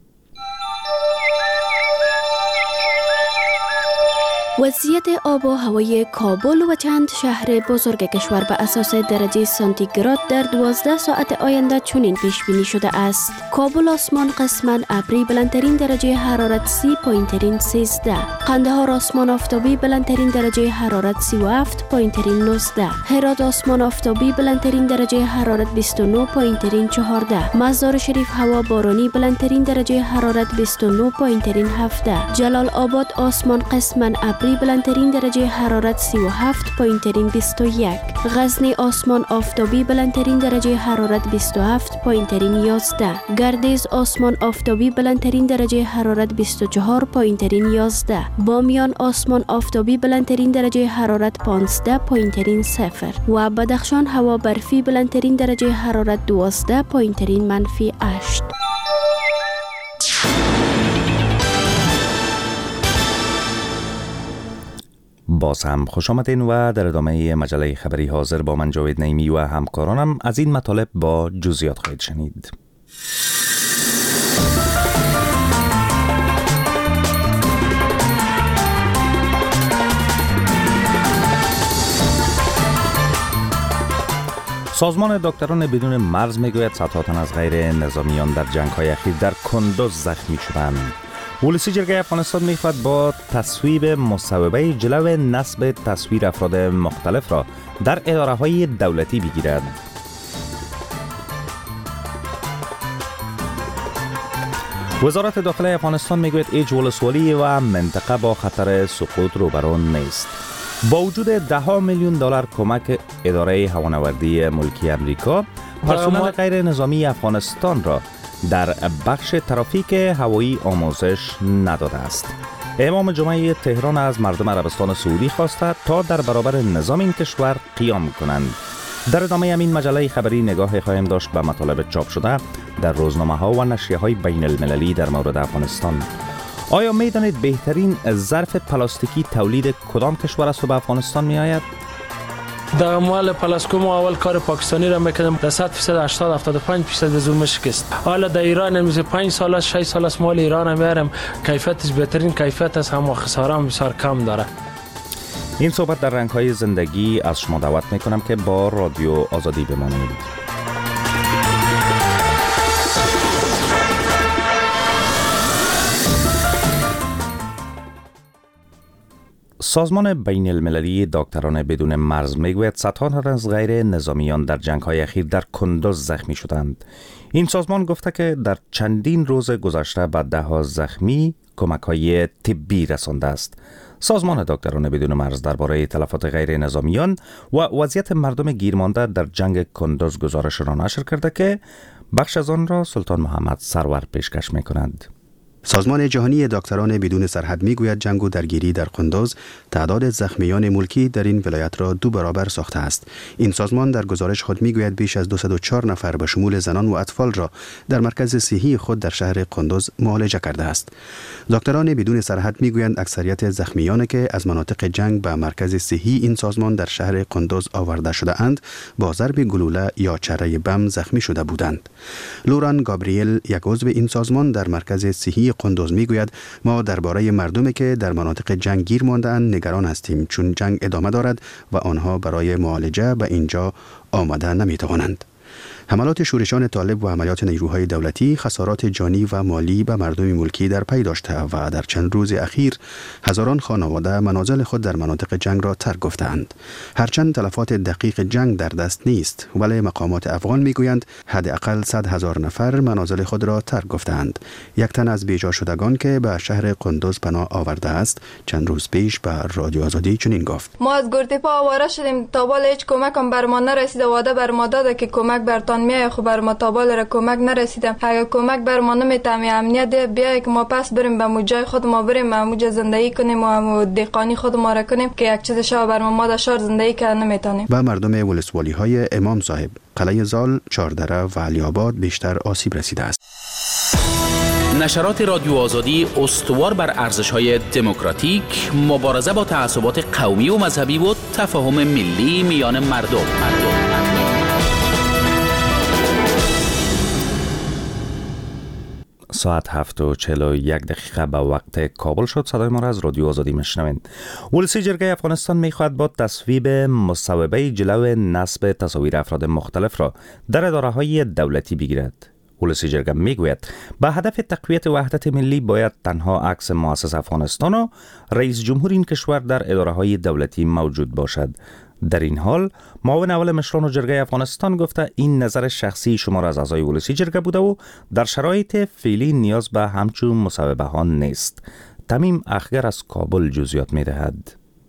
G: وضعیت آب و هوای کابل و چند شهر بزرگ کشور به اساس درجه سانتیگراد در 12 ساعت آینده چنین پیش بینی شده است. کابل آسمان قسماً ابری بلندترین درجه حرارت 30 پایین ترین 13. قندهار آسمان آفتابی بلندترین درجه حرارت 37 پایین ترین 19. هرات آسمان آفتابی بلندترین درجه حرارت 29 پایین ترین 14. مزار شریف هوا بارانی بلندترین درجه حرارت 29 پایین ترین 17. جلال آباد آسمان قسماً ابری بلندترین درجه حرارت 37 پایین ترین 21. غزنی آسمان آفتابی بلندترین درجه حرارت 27 پایین ترین 11. گردیز آسمان آفتابی بلندترین درجه حرارت 24 پایین ترین 11. بامیان آسمان آفتابی بلندترین درجه حرارت 15 پایین ترین 0 و بدخشان هوا برفی بلندترین درجه حرارت 12 پایین ترین -8.
B: باز هم خوش آمدین و در ادامه مجله خبری حاضر با من جاوید نعیمی و همکارانم از این مطالب با جزئیات خواهید شنید. سازمان دکتران بدون مرز میگوید صدها تن از غیر نظامیان در جنگ‌های اخیر در کندوز زخمی شدند. ولسی جرگه افغانستان میخواد با تصویب مصوبه جلو نصب تصویر افراد مختلف را در اداره‌های دولتی بگیرد. وزارت داخله افغانستان میگوید هیچ ولسوالی و منطقه با خطر سقوط روبرو نیست. با وجود $10 میلیون کمک اداره هوانوردی ملکی امریکا، پرسنل غیر نظامی افغانستان را در بخش ترافیک هوایی آموزش نداده است. امام جمعه تهران از مردم عربستان سعودی خواسته تا در برابر نظام این کشور قیام کنند. در ادامه همین مجله خبری نگاه خواهیم داشت به مطالب چاپ شده در روزنامه‌ها و نشریه‌های بین المللی در مورد افغانستان. آیا می‌دانید بهترین ظرف پلاستیکی تولید کدام کشور است و به افغانستان می‌آید؟
L: در مال پلاسکوم اول کار پاکستانی را میکردم در 100% 80-75% به زور شکست. حالا در ایران هم 5 سال 6 سال است مال ایران هم میارم، کیفیتش بهترین کیفیت است، هم خساره هم بسیار کم داره.
B: این صحبت در رنگ‌های زندگی از شما دعوت میکنم که با رادیو آزادی بمانید. سازمان بین المللی دکتران بدون مرز میگوید صدها تن از غیر نظامیان در جنگ‌های اخیر در کندوز زخمی شدند. این سازمان گفته که در چندین روز گذشته به 10 زخمی کمک‌های طبی رسانده است. سازمان دکتران بدون مرز درباره تلفات غیر نظامیان و وضعیت مردم گیرمانده در جنگ کندوز گزارش را نشر کرده که بخش از آن را سلطان محمد سرور پیشکش می‌کند.
V: سازمان جهانی دکتران بدون سرحد میگوید جنگ و درگیری در قندوز تعداد زخمیان ملکی در این ولایت را 2 برابر ساخته است. این سازمان در گزارش خود میگوید بیش از 204 نفر به شمول زنان و اطفال را در مرکز صحی خود در شهر قندوز معالجه کرده است. دکتران بدون سرحد میگویند اکثریت زخمیانی که از مناطق جنگ به مرکز صحی این سازمان در شهر قندوز آورده شده اند با ضرب گلوله یا چره بم زخمی شده بودند. لوران گابریل، یک عضو این سازمان در مرکز صحی قندوز میگوید ما درباره مردمی که در مناطق جنگ گیر مانده‌اند نگران هستیم، چون جنگ ادامه دارد و آنها برای معالجه به اینجا آمده نمیتوانند. حملات شورشان طالب و عملیات نیروهای دولتی خسارات جانی و مالی به مردم ملکی در پی داشته و در چند روز اخیر هزاران خانواده منازل خود در مناطق جنگ را ترک گفتند. هرچند تلفات دقیق جنگ در دست نیست، ولی مقامات افغان میگویند حداقل 100,000 نفر منازل خود را ترک گفتند. یک تن از بیجا شدگان که به شهر قندوز پناه آورده است چند روز پیش به رادیو آزادی چنین گفت:
W: ما از گرتپا آواره شدیم، تا بالا هیچ کمک هم بر ما نرسیده. وعده بر ما داده که کمک برتان میای، خب بر ما تا بالا را کمک نرسیده. اگر کمک بر ما نمیتامه امنیت ده بیای که ما پس بریم به موجای خود ما بریم موجه زندگی کنیم و دهقانی خود ما را کنیم که یک چیز شب بر ما در شهر زندگی کردن نمیتونیم.
V: و مردم ولسوالی های امام صاحب، قلعه زال، چاردره و علی آباد بیشتر آسیب رسیده است.
H: نشرات رادیو آزادی استوار بر ارزش‌های دموکراتیک، مبارزه با تعصبات قومی و مذهبی و تفاهم ملی میان مردم.
B: ساعت 7:41 به وقت کابل شد. صدای ما را از رادیو آزادی میشنوین. ولسی جرگه افغانستان میخواهد با تصویب مصوبه جلو نصب تصاویر افراد مختلف را در اداره‌های دولتی بگیرد. ولسی جرگه میگوید به هدف تقویت وحدت ملی باید تنها عکس مؤسس افغانستان و رئیس جمهور این کشور در اداره‌های دولتی موجود باشد. در این حال معاون اول مشران جرگه افغانستان گفته این نظر شخصی شمار از اعضای ولسی جرگه بوده و در شرایط فعلی نیاز به همچون مصوبه ها نیست. تمیم اخگر از کابل جزئیات می‌دهد.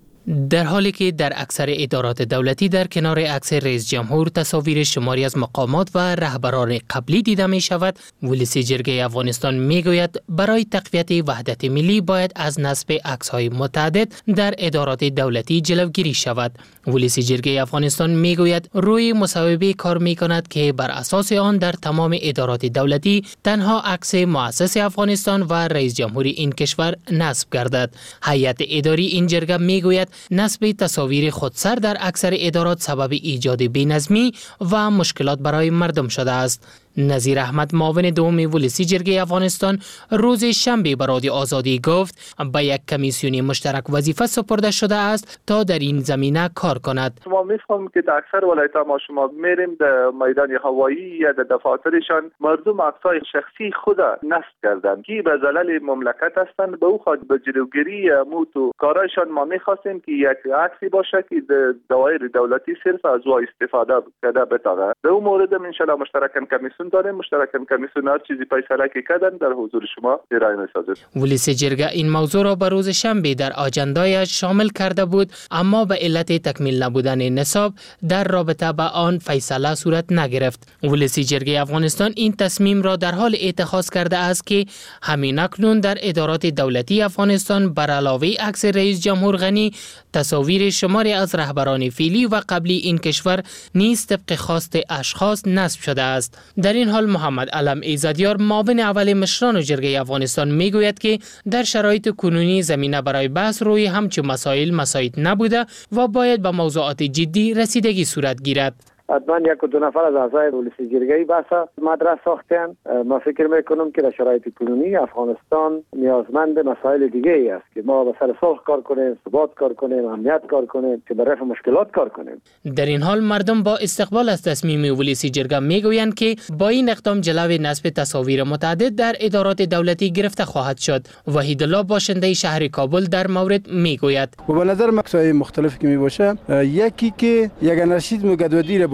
I: در حالی که در اکثر ادارات دولتی در کنار عکس رئیس جمهور تصاویر شماری از مقامات و رهبران قبلی دیده می شود، ولسی جرگه افغانستان می گوید برای تقویت وحدت ملی باید از نصب عکس های متعدد در ادارات دولتی جلوگیری شود. ولسی جرگه افغانستان می گوید روی مصوبه کار می کند که بر اساس آن در تمام ادارات دولتی تنها عکس مؤسس افغانستان و رئیس جمهور این کشور نصب گردد. هیئت اداری این جرگه می گوید نصب تصاویر خودسر در اکثر ادارات سبب ایجاد بی‌نظمی و مشکلات برای مردم شده است. نظیر احمد معاون دوم ولسی جرگه افغانستان روز شنبه به رادیو آزادی گفت به یک کمیسیون مشترک وظیفه سپرده شده است تا در این زمینه کار کند.
E: ما می‌فهمیم که در اکثر ولایت‌ها ما شما میریم در میدان هوایی یا در دفاترشان مردم عکسای شخصی خود نصب کردند که به ضلال مملکت هستند. به او خاطر به جلوگیری موتو کارایشان ما می‌خواستیم که یک عکسی باشه که در دوایر دولتی صرف از او استفاده کرده بتاغه. در اون مورد ان شاء الله مشترکاً کمیسیون داریم، مشترکاً کمیسیون هر چیزی فیصله که کردن در حضور شما ارائه می‌سازد.
I: ولسی جرگه این موضوع را به روز شنبه در آجندایش شامل کرده بود، اما به علت تکمیل نبودن نصاب در رابطه با آن فیصله صورت نگرفت. ولسی جرگه افغانستان این تصمیم را در حال اتخاذ کرده است که همین اکنون در ادارات دولتی افغانستان بر علاوه عکس رئیس جمهور غنی تصاویر شماری از رهبران فعلی و قبلی این کشور نیز طبق خواست اشخاص نصب شده است. در این حال محمد علم ایزدیار معاون اول مشران جرگه افغانستان میگوید که در شرایط کنونی زمینه برای بحث روی همچون مسائل مساعد نبوده و باید به موضوعات جدی رسیدگی صورت گیرد.
P: حتما یک و دو نفر از اعضای ولسی جرگه بحث مطرح ساختن. ما فکر میکنم که در شرایط کنونی افغانستان نیازمند مسائل دیگه ای است که ما به سر صلح کار کنیم، ثبات کار کنیم، امنیت کار کنیم، که به رفع مشکلات کار کنیم.
I: در این حال مردم با استقبال از تصمیم ولسی جرگه میگویند که با این اقدام جلوی نصب تصاویر متعدد در ادارات دولتی گرفته خواهد شد. وحید الله باشنده شهر کابل در مورد میگوید
J: و به نظر مسائل مختلف که می باشه، یکی که یک انارشیسم گدودی را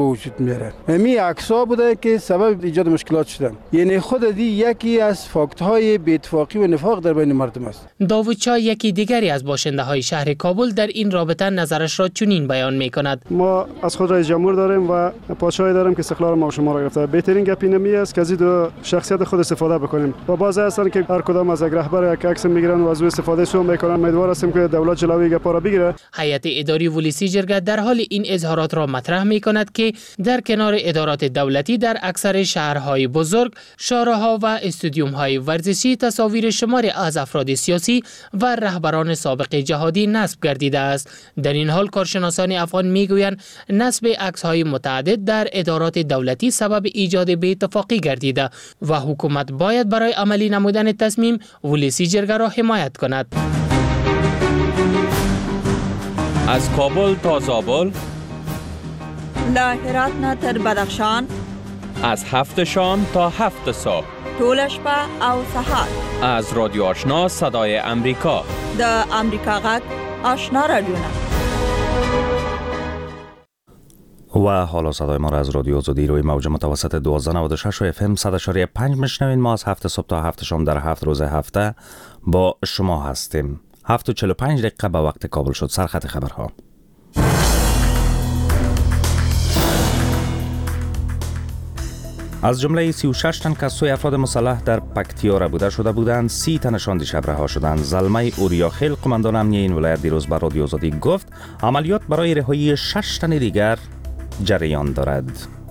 R: به وجود میاره. همین عکس‌ها بوده که سبب ایجاد مشکلات شدن. یعنی خود دی یکی از فاکت‌های بی‌اتفاقی و نفاق در بین مردم است.
I: داوود چا یکی دیگری از باشنده‌های شهر کابل در این رابطه نظرش را چنین بیان می‌کند.
J: ما از خود رئیس جمهور داریم و پادشاهی داریم که استقلال ما و شما را گرفته. بهترین گپ اینمی است که از دو شخصیت خود استفاده بکنیم. و باز هستن که هر کدام از یک رهبر یک عکس میگیرن و از او استفاده سو میکنن. امیدوار هستیم که دولت جلوی گپا را بگیره.
I: هیئت اداری ولسی جرگه در حال این اظهارات را مطرح می‌کند که در کنار ادارات دولتی در اکثر شهرهای بزرگ، شاهراها و استادیوم‌های ورزشی تصاویر شماری از افراد سیاسی و رهبران سابق جهادی نصب گردیده است. در این حال کارشناسان افغان میگویند نصب عکس‌های متعدد در ادارات دولتی سبب ایجاد بی‌اتفاقی گردیده و حکومت باید برای عملی نمودن تصمیم ولسی جرگه را حمایت کند.
K: از کابل تا زابل،
M: له هرات نه تر بدخشان،
K: از 7 شام تا 7 صبح،
M: ټول شپه او سهار،
K: از رادیو آشنا صدای امریکا،
M: د امریکا غږ آشنا رادیوونه.
B: و حالا صدای ما را از رادیو آزادی روی موج متوسط 1296 و اف ام 100.5 میشنوین. ما از 7 صبح تا 7 شام در 7 روز هفته با شما هستیم. 7:45 به وقت کابل شد. سرخط خبرها. از جمله 36 تن که سوی افراد مسلح در پکتیا ربوده شده بودند، 30 تنشان دیشب رها شدند. زلمه اوریاخیل قماندان امنیه این ولایت دیروز به رادیو آزادی گفت عملیات برای رهایی 6 تن دیگر جریان دارد.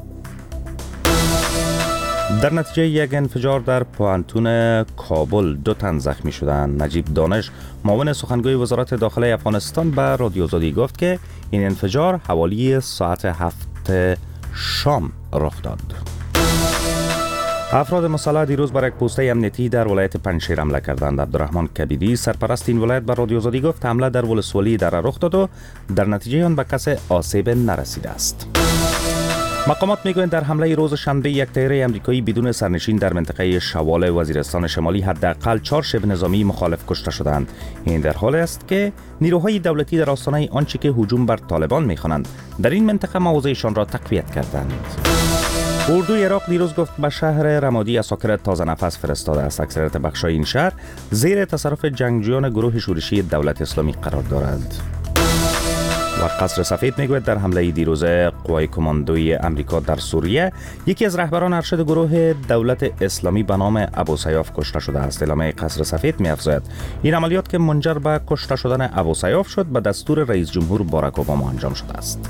B: در نتیجه یک انفجار در پوانتون کابل 2 تن زخمی شدند. نجیب دانش معاون سخنگوی وزارت داخله افغانستان به رادیو آزادی گفت که این انفجار حوالی ساعت 7 شام رخ داد. افراد مسلح دیروز بر یک پوسته امنیتی در ولایت پنجشیر حمله کردند. عبدالرحمن کبیدی سرپرست این ولایت به رادیو آزادی گفت حمله در ولسوالی در رخ داد و در نتیجه آن به کسی آسیب نرسیده است. مقامات میگویند در حمله روز شنبه یک تیاره آمریکایی بدون سرنشین در منطقه شوال وزیرستان شمالی حداقل 4 شبه نظامی مخالف کشته شدند. این در حالی است که نیروهای دولتی در آستانه آنچه که هجوم بر طالبان میخوانند در این منطقه مواضعشان را تقویت کردند. اردوی عراق دیروز گفت به شهر رمادی اساکر تازه نفس فرستاده است. اکثریت بخشای این شهر زیر تصرف جنگجویان گروه شورشی دولت اسلامی قرار دارد. و قصر سفید میگوید در حمله دیروز قوای کماندوی امریکا در سوریه یکی از رهبران ارشد گروه دولت اسلامی به نام ابوسیاف کشته شده است. اعلامیه قصر سفید می‌افزاید این عملیات که منجر به کشته شدن ابوسیاف شد به دستور رئیس جمهور باراک اوباما انجام شده است.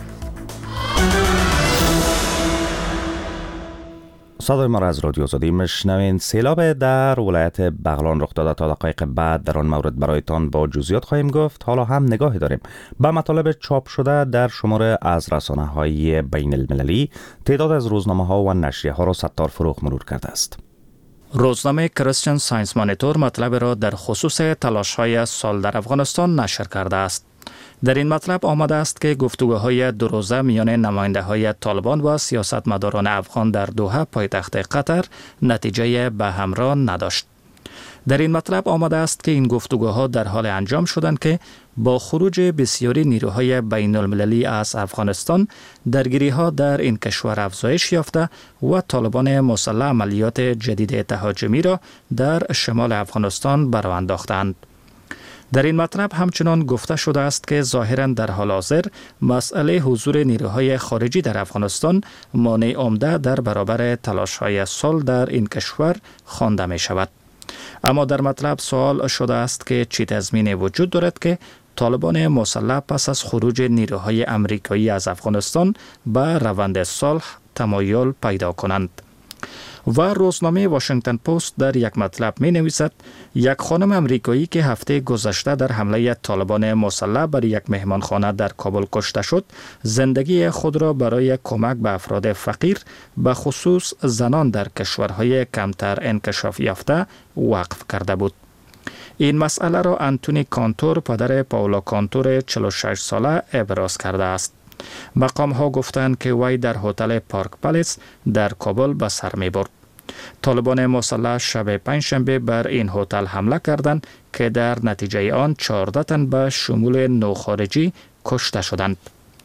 B: صدای ما را از رادیو آزادی میشنوین. سیلاب در ولایت بغلان رخ داده. تا دقایق بعد در آن مورد برایتان با جزئیات خواهیم گفت. حالا هم نگاهی داریم به مطالب چاپ شده در شماره از رسانه‌های بین المللی. تعداد از روزنامه‌ها و نشریه‌ها را ستار فروغ مرور کرده است.
N: روزنامه کریستین ساینس مانیتور مطلب را در خصوص تلاش‌های سال در افغانستان نشر کرده است. در این مطلب آمده است که گفتگوهای 2 روزه میان نماینده‌های طالبان و سیاستمداران افغان در دوحه پایتخت قطر نتیجه به همراه نداشت. در این مطلب آمده است که این گفتگوها در حال انجام شدند که با خروج بسیاری نیروهای بین المللی از افغانستان درگیری‌ها در این کشور افزایش یافته و طالبان مسلح عملیات جدید تهاجمی را در شمال افغانستان برآورده انداختند. در این مطلب همچنان گفته شده است که ظاهراً در حال حاضر مسئله حضور نیروهای خارجی در افغانستان مانع عمده در برابر تلاش‌های صلح در این کشور خوانده می شود. اما در مطلب سوال شده است که چه تضمینی وجود دارد که طالبان مسلح پس از خروج نیروهای آمریکایی از افغانستان به روند صلح تمایل پیدا کنند. و روزنامه واشنگتن پست در یک مطلب می نویسد یک خانم امریکایی که هفته گذشته در حمله طالبان مسلح بر یک مهمانخانه در کابل کشته شد زندگی خود را برای کمک به افراد فقیر به خصوص زنان در کشورهای کمتر انکشاف یافته وقف کرده بود. این مسئله را انتونی کانتور پدر پاولا کانتور 46 ساله ابراز کرده است. مقام ها گفتند که وی در هتل پارک پلیس در کابل به سر می برد. طالبان مسلح شب پنجشنبه بر این هتل حمله کردند که در نتیجه آن 14 تن به شمول 9 خارجی کشته شدند.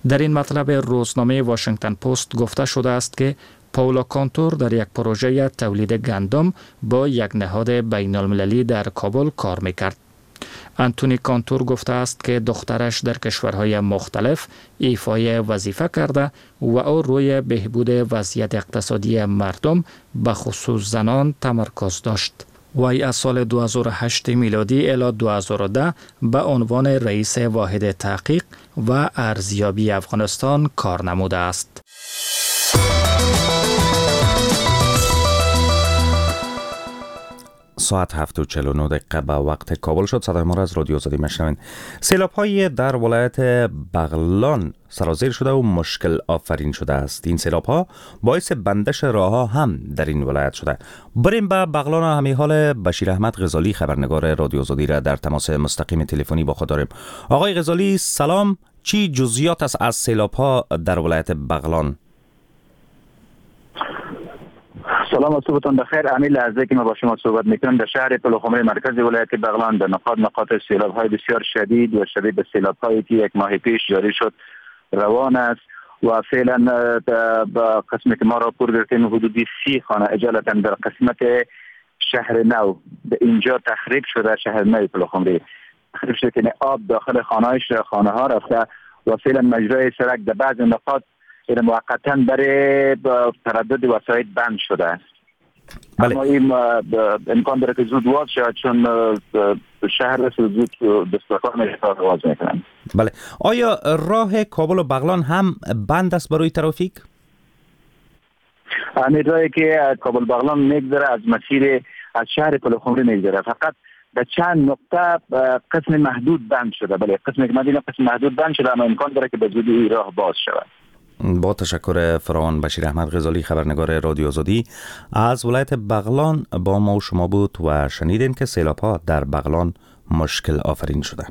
N: در این مطلب روزنامه واشنگتن پست گفته شده است که پاولا کانتور در یک پروژه تولید گندم با یک نهاد بین المللی در کابل کار میکرد. انتونی کانتور گفته است که دخترش در کشورهای مختلف ایفای وظیفه کرده و او روی بهبود وضعیت اقتصادی مردم به خصوص زنان تمرکز داشت. وی از سال 2008 میلادی الی 2010 به عنوان رئیس واحد تحقیق و ارزیابی افغانستان کار نموده است.
B: ساعت 7:49 به وقت کابل شد. صدای ما را از رادیو آزادی میشنوین. سیلاب‌های در ولایت بغلان سرازیر شده و مشکل آفرین شده است. این سیلاب‌ها باعث بندش راه‌ها هم در این ولایت شده. بریم به بغلان و همین حال بشیر احمد غزالی خبرنگار رادیو آزادی را در تماس مستقیم تلفنی با خود داریم. آقای غزالی سلام، چی جزئیات است از سیلاب‌ها در ولایت بغلان؟
F: سلام و صبحتون بخیر. همین لحظه که ما با شما صحبت میکنم در شهر پلخمری مرکز ولایت بغلان در نقاط سیلاب‌های بسیار شدید و شبیه به سیلاب‌هایی که یک ماه پیش جاری شد روان است و فعلا با قسمت که ما را پر گرفتیم حدودی 30 خانه اجالتا در قسمت شهر نو به اینجا تخریب شده. شهر نو پلخمری تخریب شده که آب داخل خانه ها رفته و فعلا مجرای سرک در بعض نقاط موقتا برای تردد وسایط بند شده است.
B: بله.
F: اما این امکان داره که زود واز شود چون شهر زود دستگاه واز میکنن.
B: بله. آیا راه کابل و بغلان هم بند است برای ترافیک؟
F: همین راهی که کابل بغلان میگذره از مسیر از شهر پلخمری میگذره، فقط در چند نقطه قسم محدود بند شده. بله، قسم محدود بند شده اما امکان داره که به زودی راه باز شود.
B: با تشکر فراوان. بشیر احمد غزالی خبرنگار رادیو آزادی از ولایت بغلان با ما و شما بود و شنیدین که سیلاب‌ها در بغلان مشکل آفرین شده.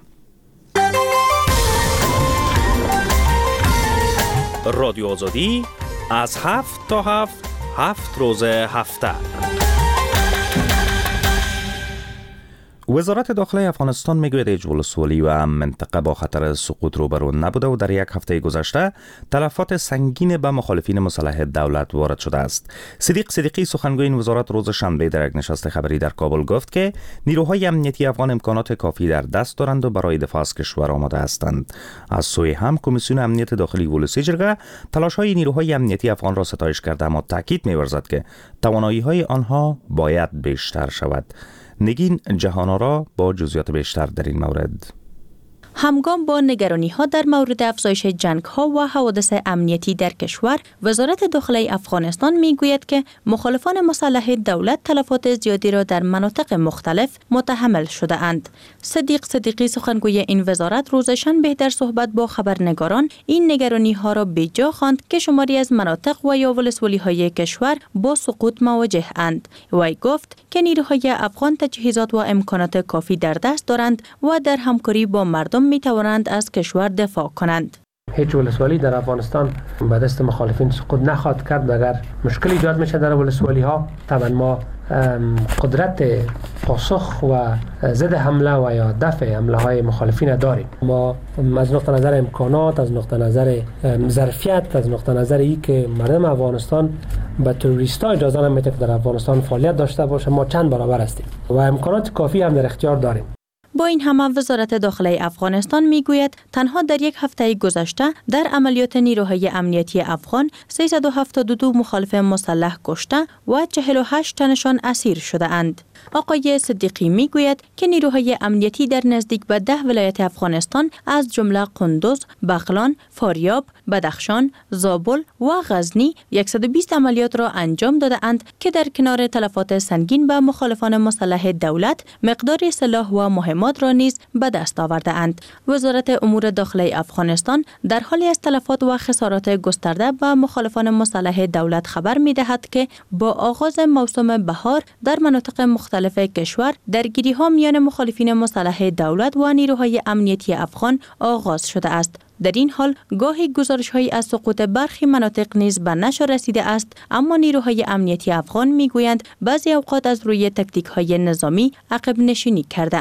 B: رادیو آزادی از 7 تا 7 روز هفته. وزارت داخلی افغانستان میگوید هیچ ولسوالی و منطقه با خطر سقوط روبرو نبوده و در یک هفته گذشته تلفات سنگین به مخالفین مسلح دولت وارد شده است. صدیق صدیقی سخنگوی این وزارت روز شنبه در یک نشست خبری در کابل گفت که نیروهای امنیتی افغان امکانات کافی در دست دارند و برای دفاع از کشور آماده هستند. از سوی هم کمیسیون امنیت داخلی ولسی جرگه تلاش‌های نیروهای امنیتی افغان را ستایش کرده اما تاکید می‌ورزد که توانایی‌های آنها باید بیشتر شود. نگین جهان‌آرا با جزئیات بیشتر در این مورد.
O: همگام با نگرانی‌ها در مورد افزایش جنگ‌ها و حوادث امنیتی در کشور، وزارت داخلی افغانستان می‌گوید که مخالفان مسلح دولت تلفات زیادی را در مناطق مختلف متحمل شده‌اند. صدیق صدیقی سخنگوی این وزارت روز شنبه در صحبت با خبرنگاران این نگرانی‌ها را بی‌جا خواند که شماری از مناطق و یا ولسوالی‌های کشور با سقوط مواجه اند. وی گفت که نیروهای افغان تجهیزات و امکانات کافی در دست دارند و در همکاری با مردم می توانند از کشور دفاع کنند.
L: هیچ ولسوالی در افغانستان به دست مخالفین سقوط نخواهد کرد. اگر مشکل ایجاد میشه در ولسوالی ها، طبعا ما قدرت پاسخ و ضد حمله و یا دفع حمله های مخالفین داریم. ما از نقطه نظر امکانات، از نقطه نظر ظرفیت، از نقطه نظر ای که مردم افغانستان به تروریستا اجازه نمیده که در افغانستان فعالیت داشته باشه، ما چند برابر هستیم و امکانات کافی هم در اختیار داریم.
O: با این همه وزارت داخلی افغانستان میگوید تنها در یک هفته گذشته در عملیات نیروهای امنیتی افغان 372 مخالف مسلح کشته و 48 تنشان اسیر شده اند. آقای صدیقی میگوید که نیروهای امنیتی در نزدیک به 10 ولایت افغانستان از جمله قندوز، بغلان، فاریاب، بدخشان، زابل و غزنی 120 عملیات را انجام داده اند که در کنار تلفات سنگین به مخالفان مسلح دولت مقدار سلاح و مهمات را نیز به دست آورده اند. وزارت امور داخلی افغانستان در حالی از تلفات و خسارات گسترده به مخالفان مسلح دولت خبر می‌دهد که با آغاز موسم بهار در مناطق مختلف کشور درگیری‌ها میان مخالفین مسلح دولت و نیروهای امنیتی افغان آغاز شده است. در این حال گاهی گزارش‌هایی از سقوط برخی مناطق نیز به نشر رسیده است، اما نیروهای امنیتی افغان میگویند بعضی اوقات از روی تکتیک‌های نظامی عقب نشینی کرده اند.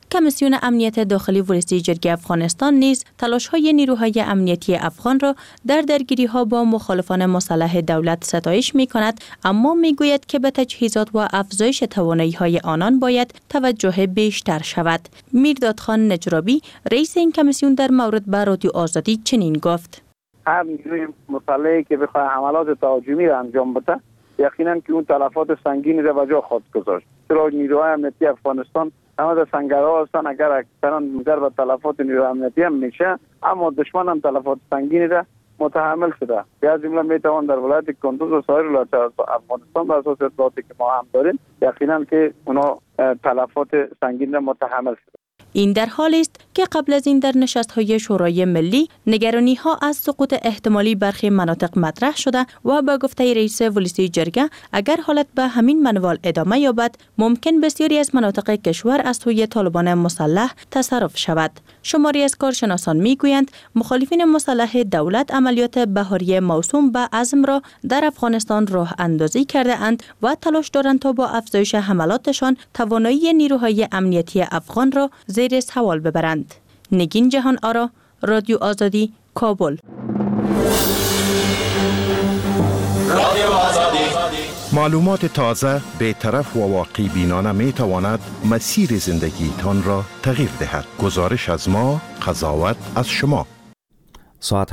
O: کمیسیون امنیت داخلی ولسی جرگه افغانستان نیز تلاش‌های نیروهای امنیتی افغان را در درگیری‌ها با مخالفان مسلح دولت ستایش می‌کند، اما می‌گوید که به تجهیزات و افزایش توانایی‌های آنان باید توجه بیشتر شود. میرداد خان نجرابی رئیس این کمیسیون در مورد به رادیو آزادی چنین گفت:
P: هر نیروی مسلحی که بخواد حملات تهاجمی را انجام بده، یقینا که اون تلفات سنگینی را به جا خواهد گذاشت. چرا نیروهای امنیتی افغانستان همه در سنگرها هستند، اگر اکثرا منجر به تلفات نیروهای امنیتی هم میشه، اما دشمن هم تلفات سنگینی را متحمل شده. از جمله میتوان در ولایت کندوز و سایر ولایات افغانستان بر اساس اطلاعاتی که ما هم داریم یقینا که اونا تلفات سنگین را متحمل شده.
O: این در حالی است که قبل از این در نشست‌های شورای ملی نگرانی‌ها از سقوط احتمالی برخی مناطق مطرح شده و با گفته رئیس ولسی جرگه اگر حالت به همین منوال ادامه یابد ممکن بسیاری از مناطق کشور از سوی طالبان مسلح تصرف شود. شماری از کارشناسان می‌گویند مخالفین مسلح دولت عملیات بهاری موسوم به عزم را در افغانستان راه اندازی کرده اند و تلاش دارند تا با افزایش حملاتشان توانایی نیروهای امنیتی افغان را زیر سوال ببرند. نگین جهان آرا، رادیو آزادی، کابل.
Q: رادیو آزادی. معلومات تازه، بی‌طرف و واقعی بینانه می تواند مسیر زندگی تان را تغییر دهد. گزارش از ما، قضاوت از شما.
B: ساعت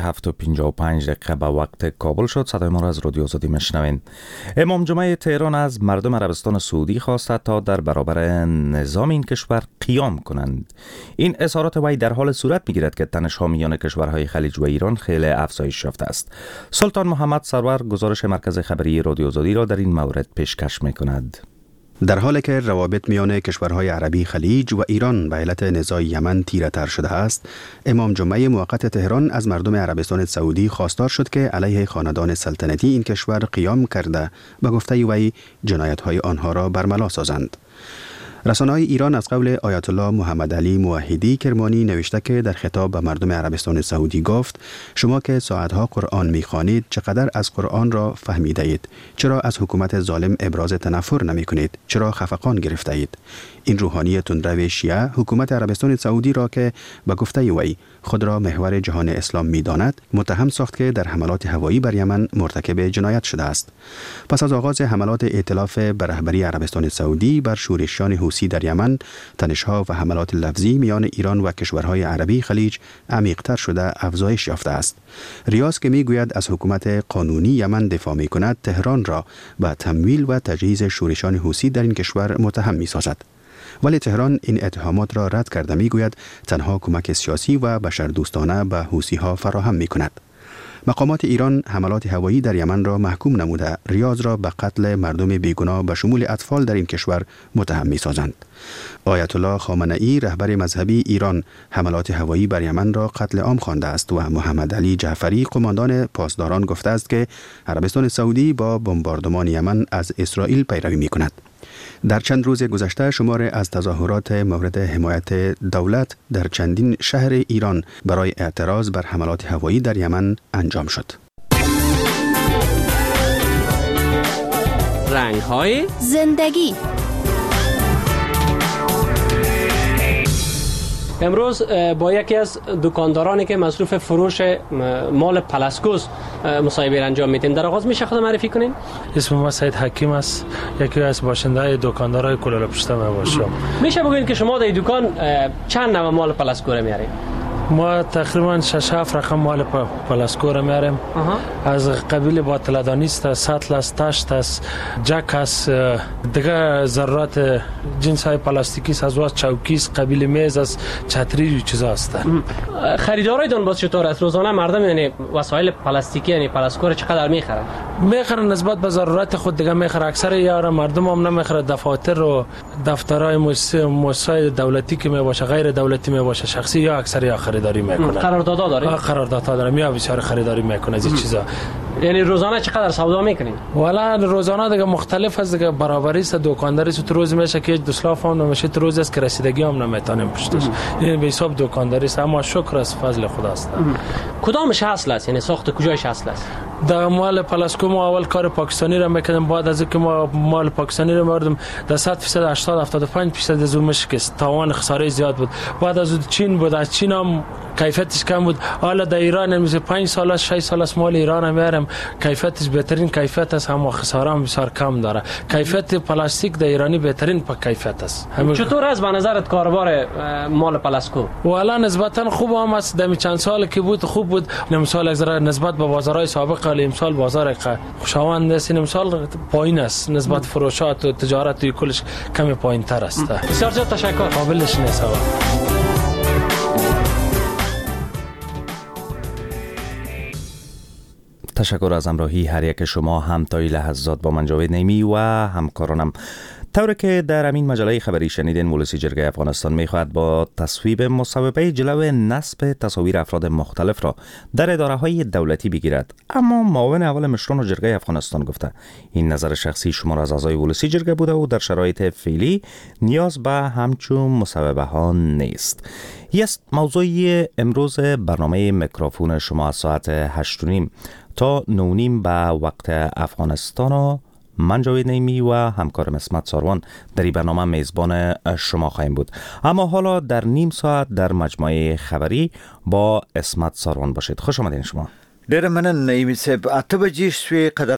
B: 7:55 به وقت کابل شد. صدای ما را از رادیو آزادی میشنوین. امام جمعه تهران از مردم عربستان سعودی خواسته تا در برابر نظام این کشور قیام کنند. این اظهارات وی در حال صورت میگیرد که تنش‌ها میان کشورهای خلیج و ایران خیلی افزایش یافته است. سلطان محمد سرور گزارش مرکز خبری رادیو آزادی را در این مورد پیشکش میکند.
V: در حالی که روابط میان کشورهای عربی خلیج و ایران به علت نزاع یمن تیره تر شده است، امام جمعه موقت تهران از مردم عربستان سعودی خواستار شد که علیه خاندان سلطنتی این کشور قیام کرده به گفته وی جنایت‌های آنها را برملا سازند. رسانه‌های ایران از قول آیت الله محمد علی موحدی کرمانی نوشته که در خطاب به مردم عربستان سعودی گفت: شما که ساعتها قرآن می‌خوانید چقدر از قرآن را فهمیده اید؟ چرا از حکومت ظالم ابراز تنفر نمی کنید؟ چرا خفقان گرفته اید؟ این روحانی تندرو شیعه حکومت عربستان سعودی را که به گفته وی خود را محور جهان اسلام می‌داند متهم ساخت که در حملات هوایی بر یمن مرتکب جنایت شده است. پس از آغاز حملات ائتلاف به رهبری عربستان سعودی بر شورشیان حوثی در یمن، تنش‌ها و حملات لفظی میان ایران و کشورهای عربی خلیج عمیق‌تر شده افزایش یافته است. ریاض که میگوید از حکومت قانونی یمن دفاع می‌کند، تهران را به تمویل و تجهیز شورشیان حوثی در این کشور متهم می‌سازد. ولی تهران این اتهامات را رد کرده میگوید تنها کمک سیاسی و بشردوستانه به حوثی‌ها فراهم می‌کند. مقامات ایران حملات هوایی در یمن را محکوم نموده ریاض را به قتل مردم بیگناه به شمول اطفال در این کشور متهم می‌سازند. آیت الله خامنه‌ای رهبر مذهبی ایران حملات هوایی بر یمن را قتل عام خوانده است و محمد علی جعفری قماندان پاسداران گفته است که عربستان سعودی با بمباردمان یمن از اسرائیل پیروی می‌کند. در چند روز گذشته شمار از تظاهرات مورد حمایت دولت در چندین شهر ایران برای اعتراض بر حملات هوایی در یمن انجام شد.
K: رنگ‌های
G: زندگی.
L: امروز با یکی از دکاندارانی که مصروف فروش مال پلاسکوس مصاحبه انجام میدیم. در آغاز میشه خود معرفی کنین؟
S: اسم ما سید حکیم است، یکی از باشنده‌های دکاندارای کلال پشته ما باشم.
L: میشه بگین که شما در دکان چند نوع مال پلاسکو میارین؟
S: ما تقریبا 6-7 رقم مال پلاسکو میاریم. از قبیل باطلدانی است، سطل است، تاشت است، جک است، دیگه ذرات جنس های پلاستیکی است، از چوکی است، قبیل میز است، چتری و چیزا است.
L: خریدارایتون باز چطور است؟ روزانه مردم یعنی وسایل پلاستیکی یعنی پلاسکو رو چقدر میخرن؟
S: میخرن نسبت به ضرورت خود، دیگه میخره. اکثر یارا مردم هم نمیخره. دفاتر و دفترهای مؤسسات دولتی که میباشه، غیر دولتی میباشه، شخصی یا اکثر یا خریداری میکنه.
L: قراردادها داره؟
S: قراردادها داره. یا بسیار خریداری میکنه از این چیزا.
A: یعنی روزانه چقدر سودا میکنین؟
L: والا روزانه دیگه مختلف است دیگه، برابری است، دکانداری است. تو روز میشه که دسلاف هم نمیشه، تو روز است که رسیدگی هم نمیتونیم پشتش. یعنی به حساب دکانداری است، اما شکر از فضل خداست.
A: کدامش اصل است؟ یعنی ساخت کجایش اصل است؟
L: در مال پلاسکو ما اول کار پاکستانی را میکردیم، بعد از اینکه ما مال پاکستانی را می‌آوردیم در 100% 80-75% از اون میشکست، تاوان خساره زیاد بود. بعد از چین بود، از چین هم کیفیتش کم بود. حالا در ایران میشه 5 سال است 6 سال است مال ایران میارم، کیفیتش بهترین کیفیت است، اما خساره هم بسیار کم داره. کیفیت پلاستیک در ایرانی بهترین کیفیت است.
A: چطور است به نظرت کاروبار مال پلاسکو؟
L: والا نسبتا خوب هم است، در چند سال که بود خوب بود. مثال یک ذره نسبت به بازارهای سابق، امسال بازار خوشاوند است، امسال پایین است، نسبت فروشات و تجارت کلش کمی پایین تر است.
A: بسیار زیاد تشکر.
L: قابلش نیست.
B: تشکر از همراهی هر یک شما هم تا این لحظات با من جاوید نیمی و همکارانم. طوری که در امین مجله خبری شنیدین، ولسی جرگه افغانستان میخواهد با تصویب مصوبه جلو نصب تصاویر افراد مختلف را در اداره های دولتی بگیرد، اما معاون اول مشران جرگه افغانستان گفته این نظر شخصی شمار از اعضای ولسی جرگه بوده و در شرایط فعلی نیاز به همچون مصوبه ها نیست. است موضوع امروز برنامه میکروفون شما از ساعت 8:30 تا 9:30 به وقت افغانستان و من جاوید نیمی و همکارم اسمت ساروان در این برنامه میزبان شما خواهیم بود. اما حالا در نیم ساعت در مجموعه خبری با اسمت ساروان باشید. خوش آمدین شما.
T: ډېر مننه نیمی صاحب. 8 بجې شوې قدر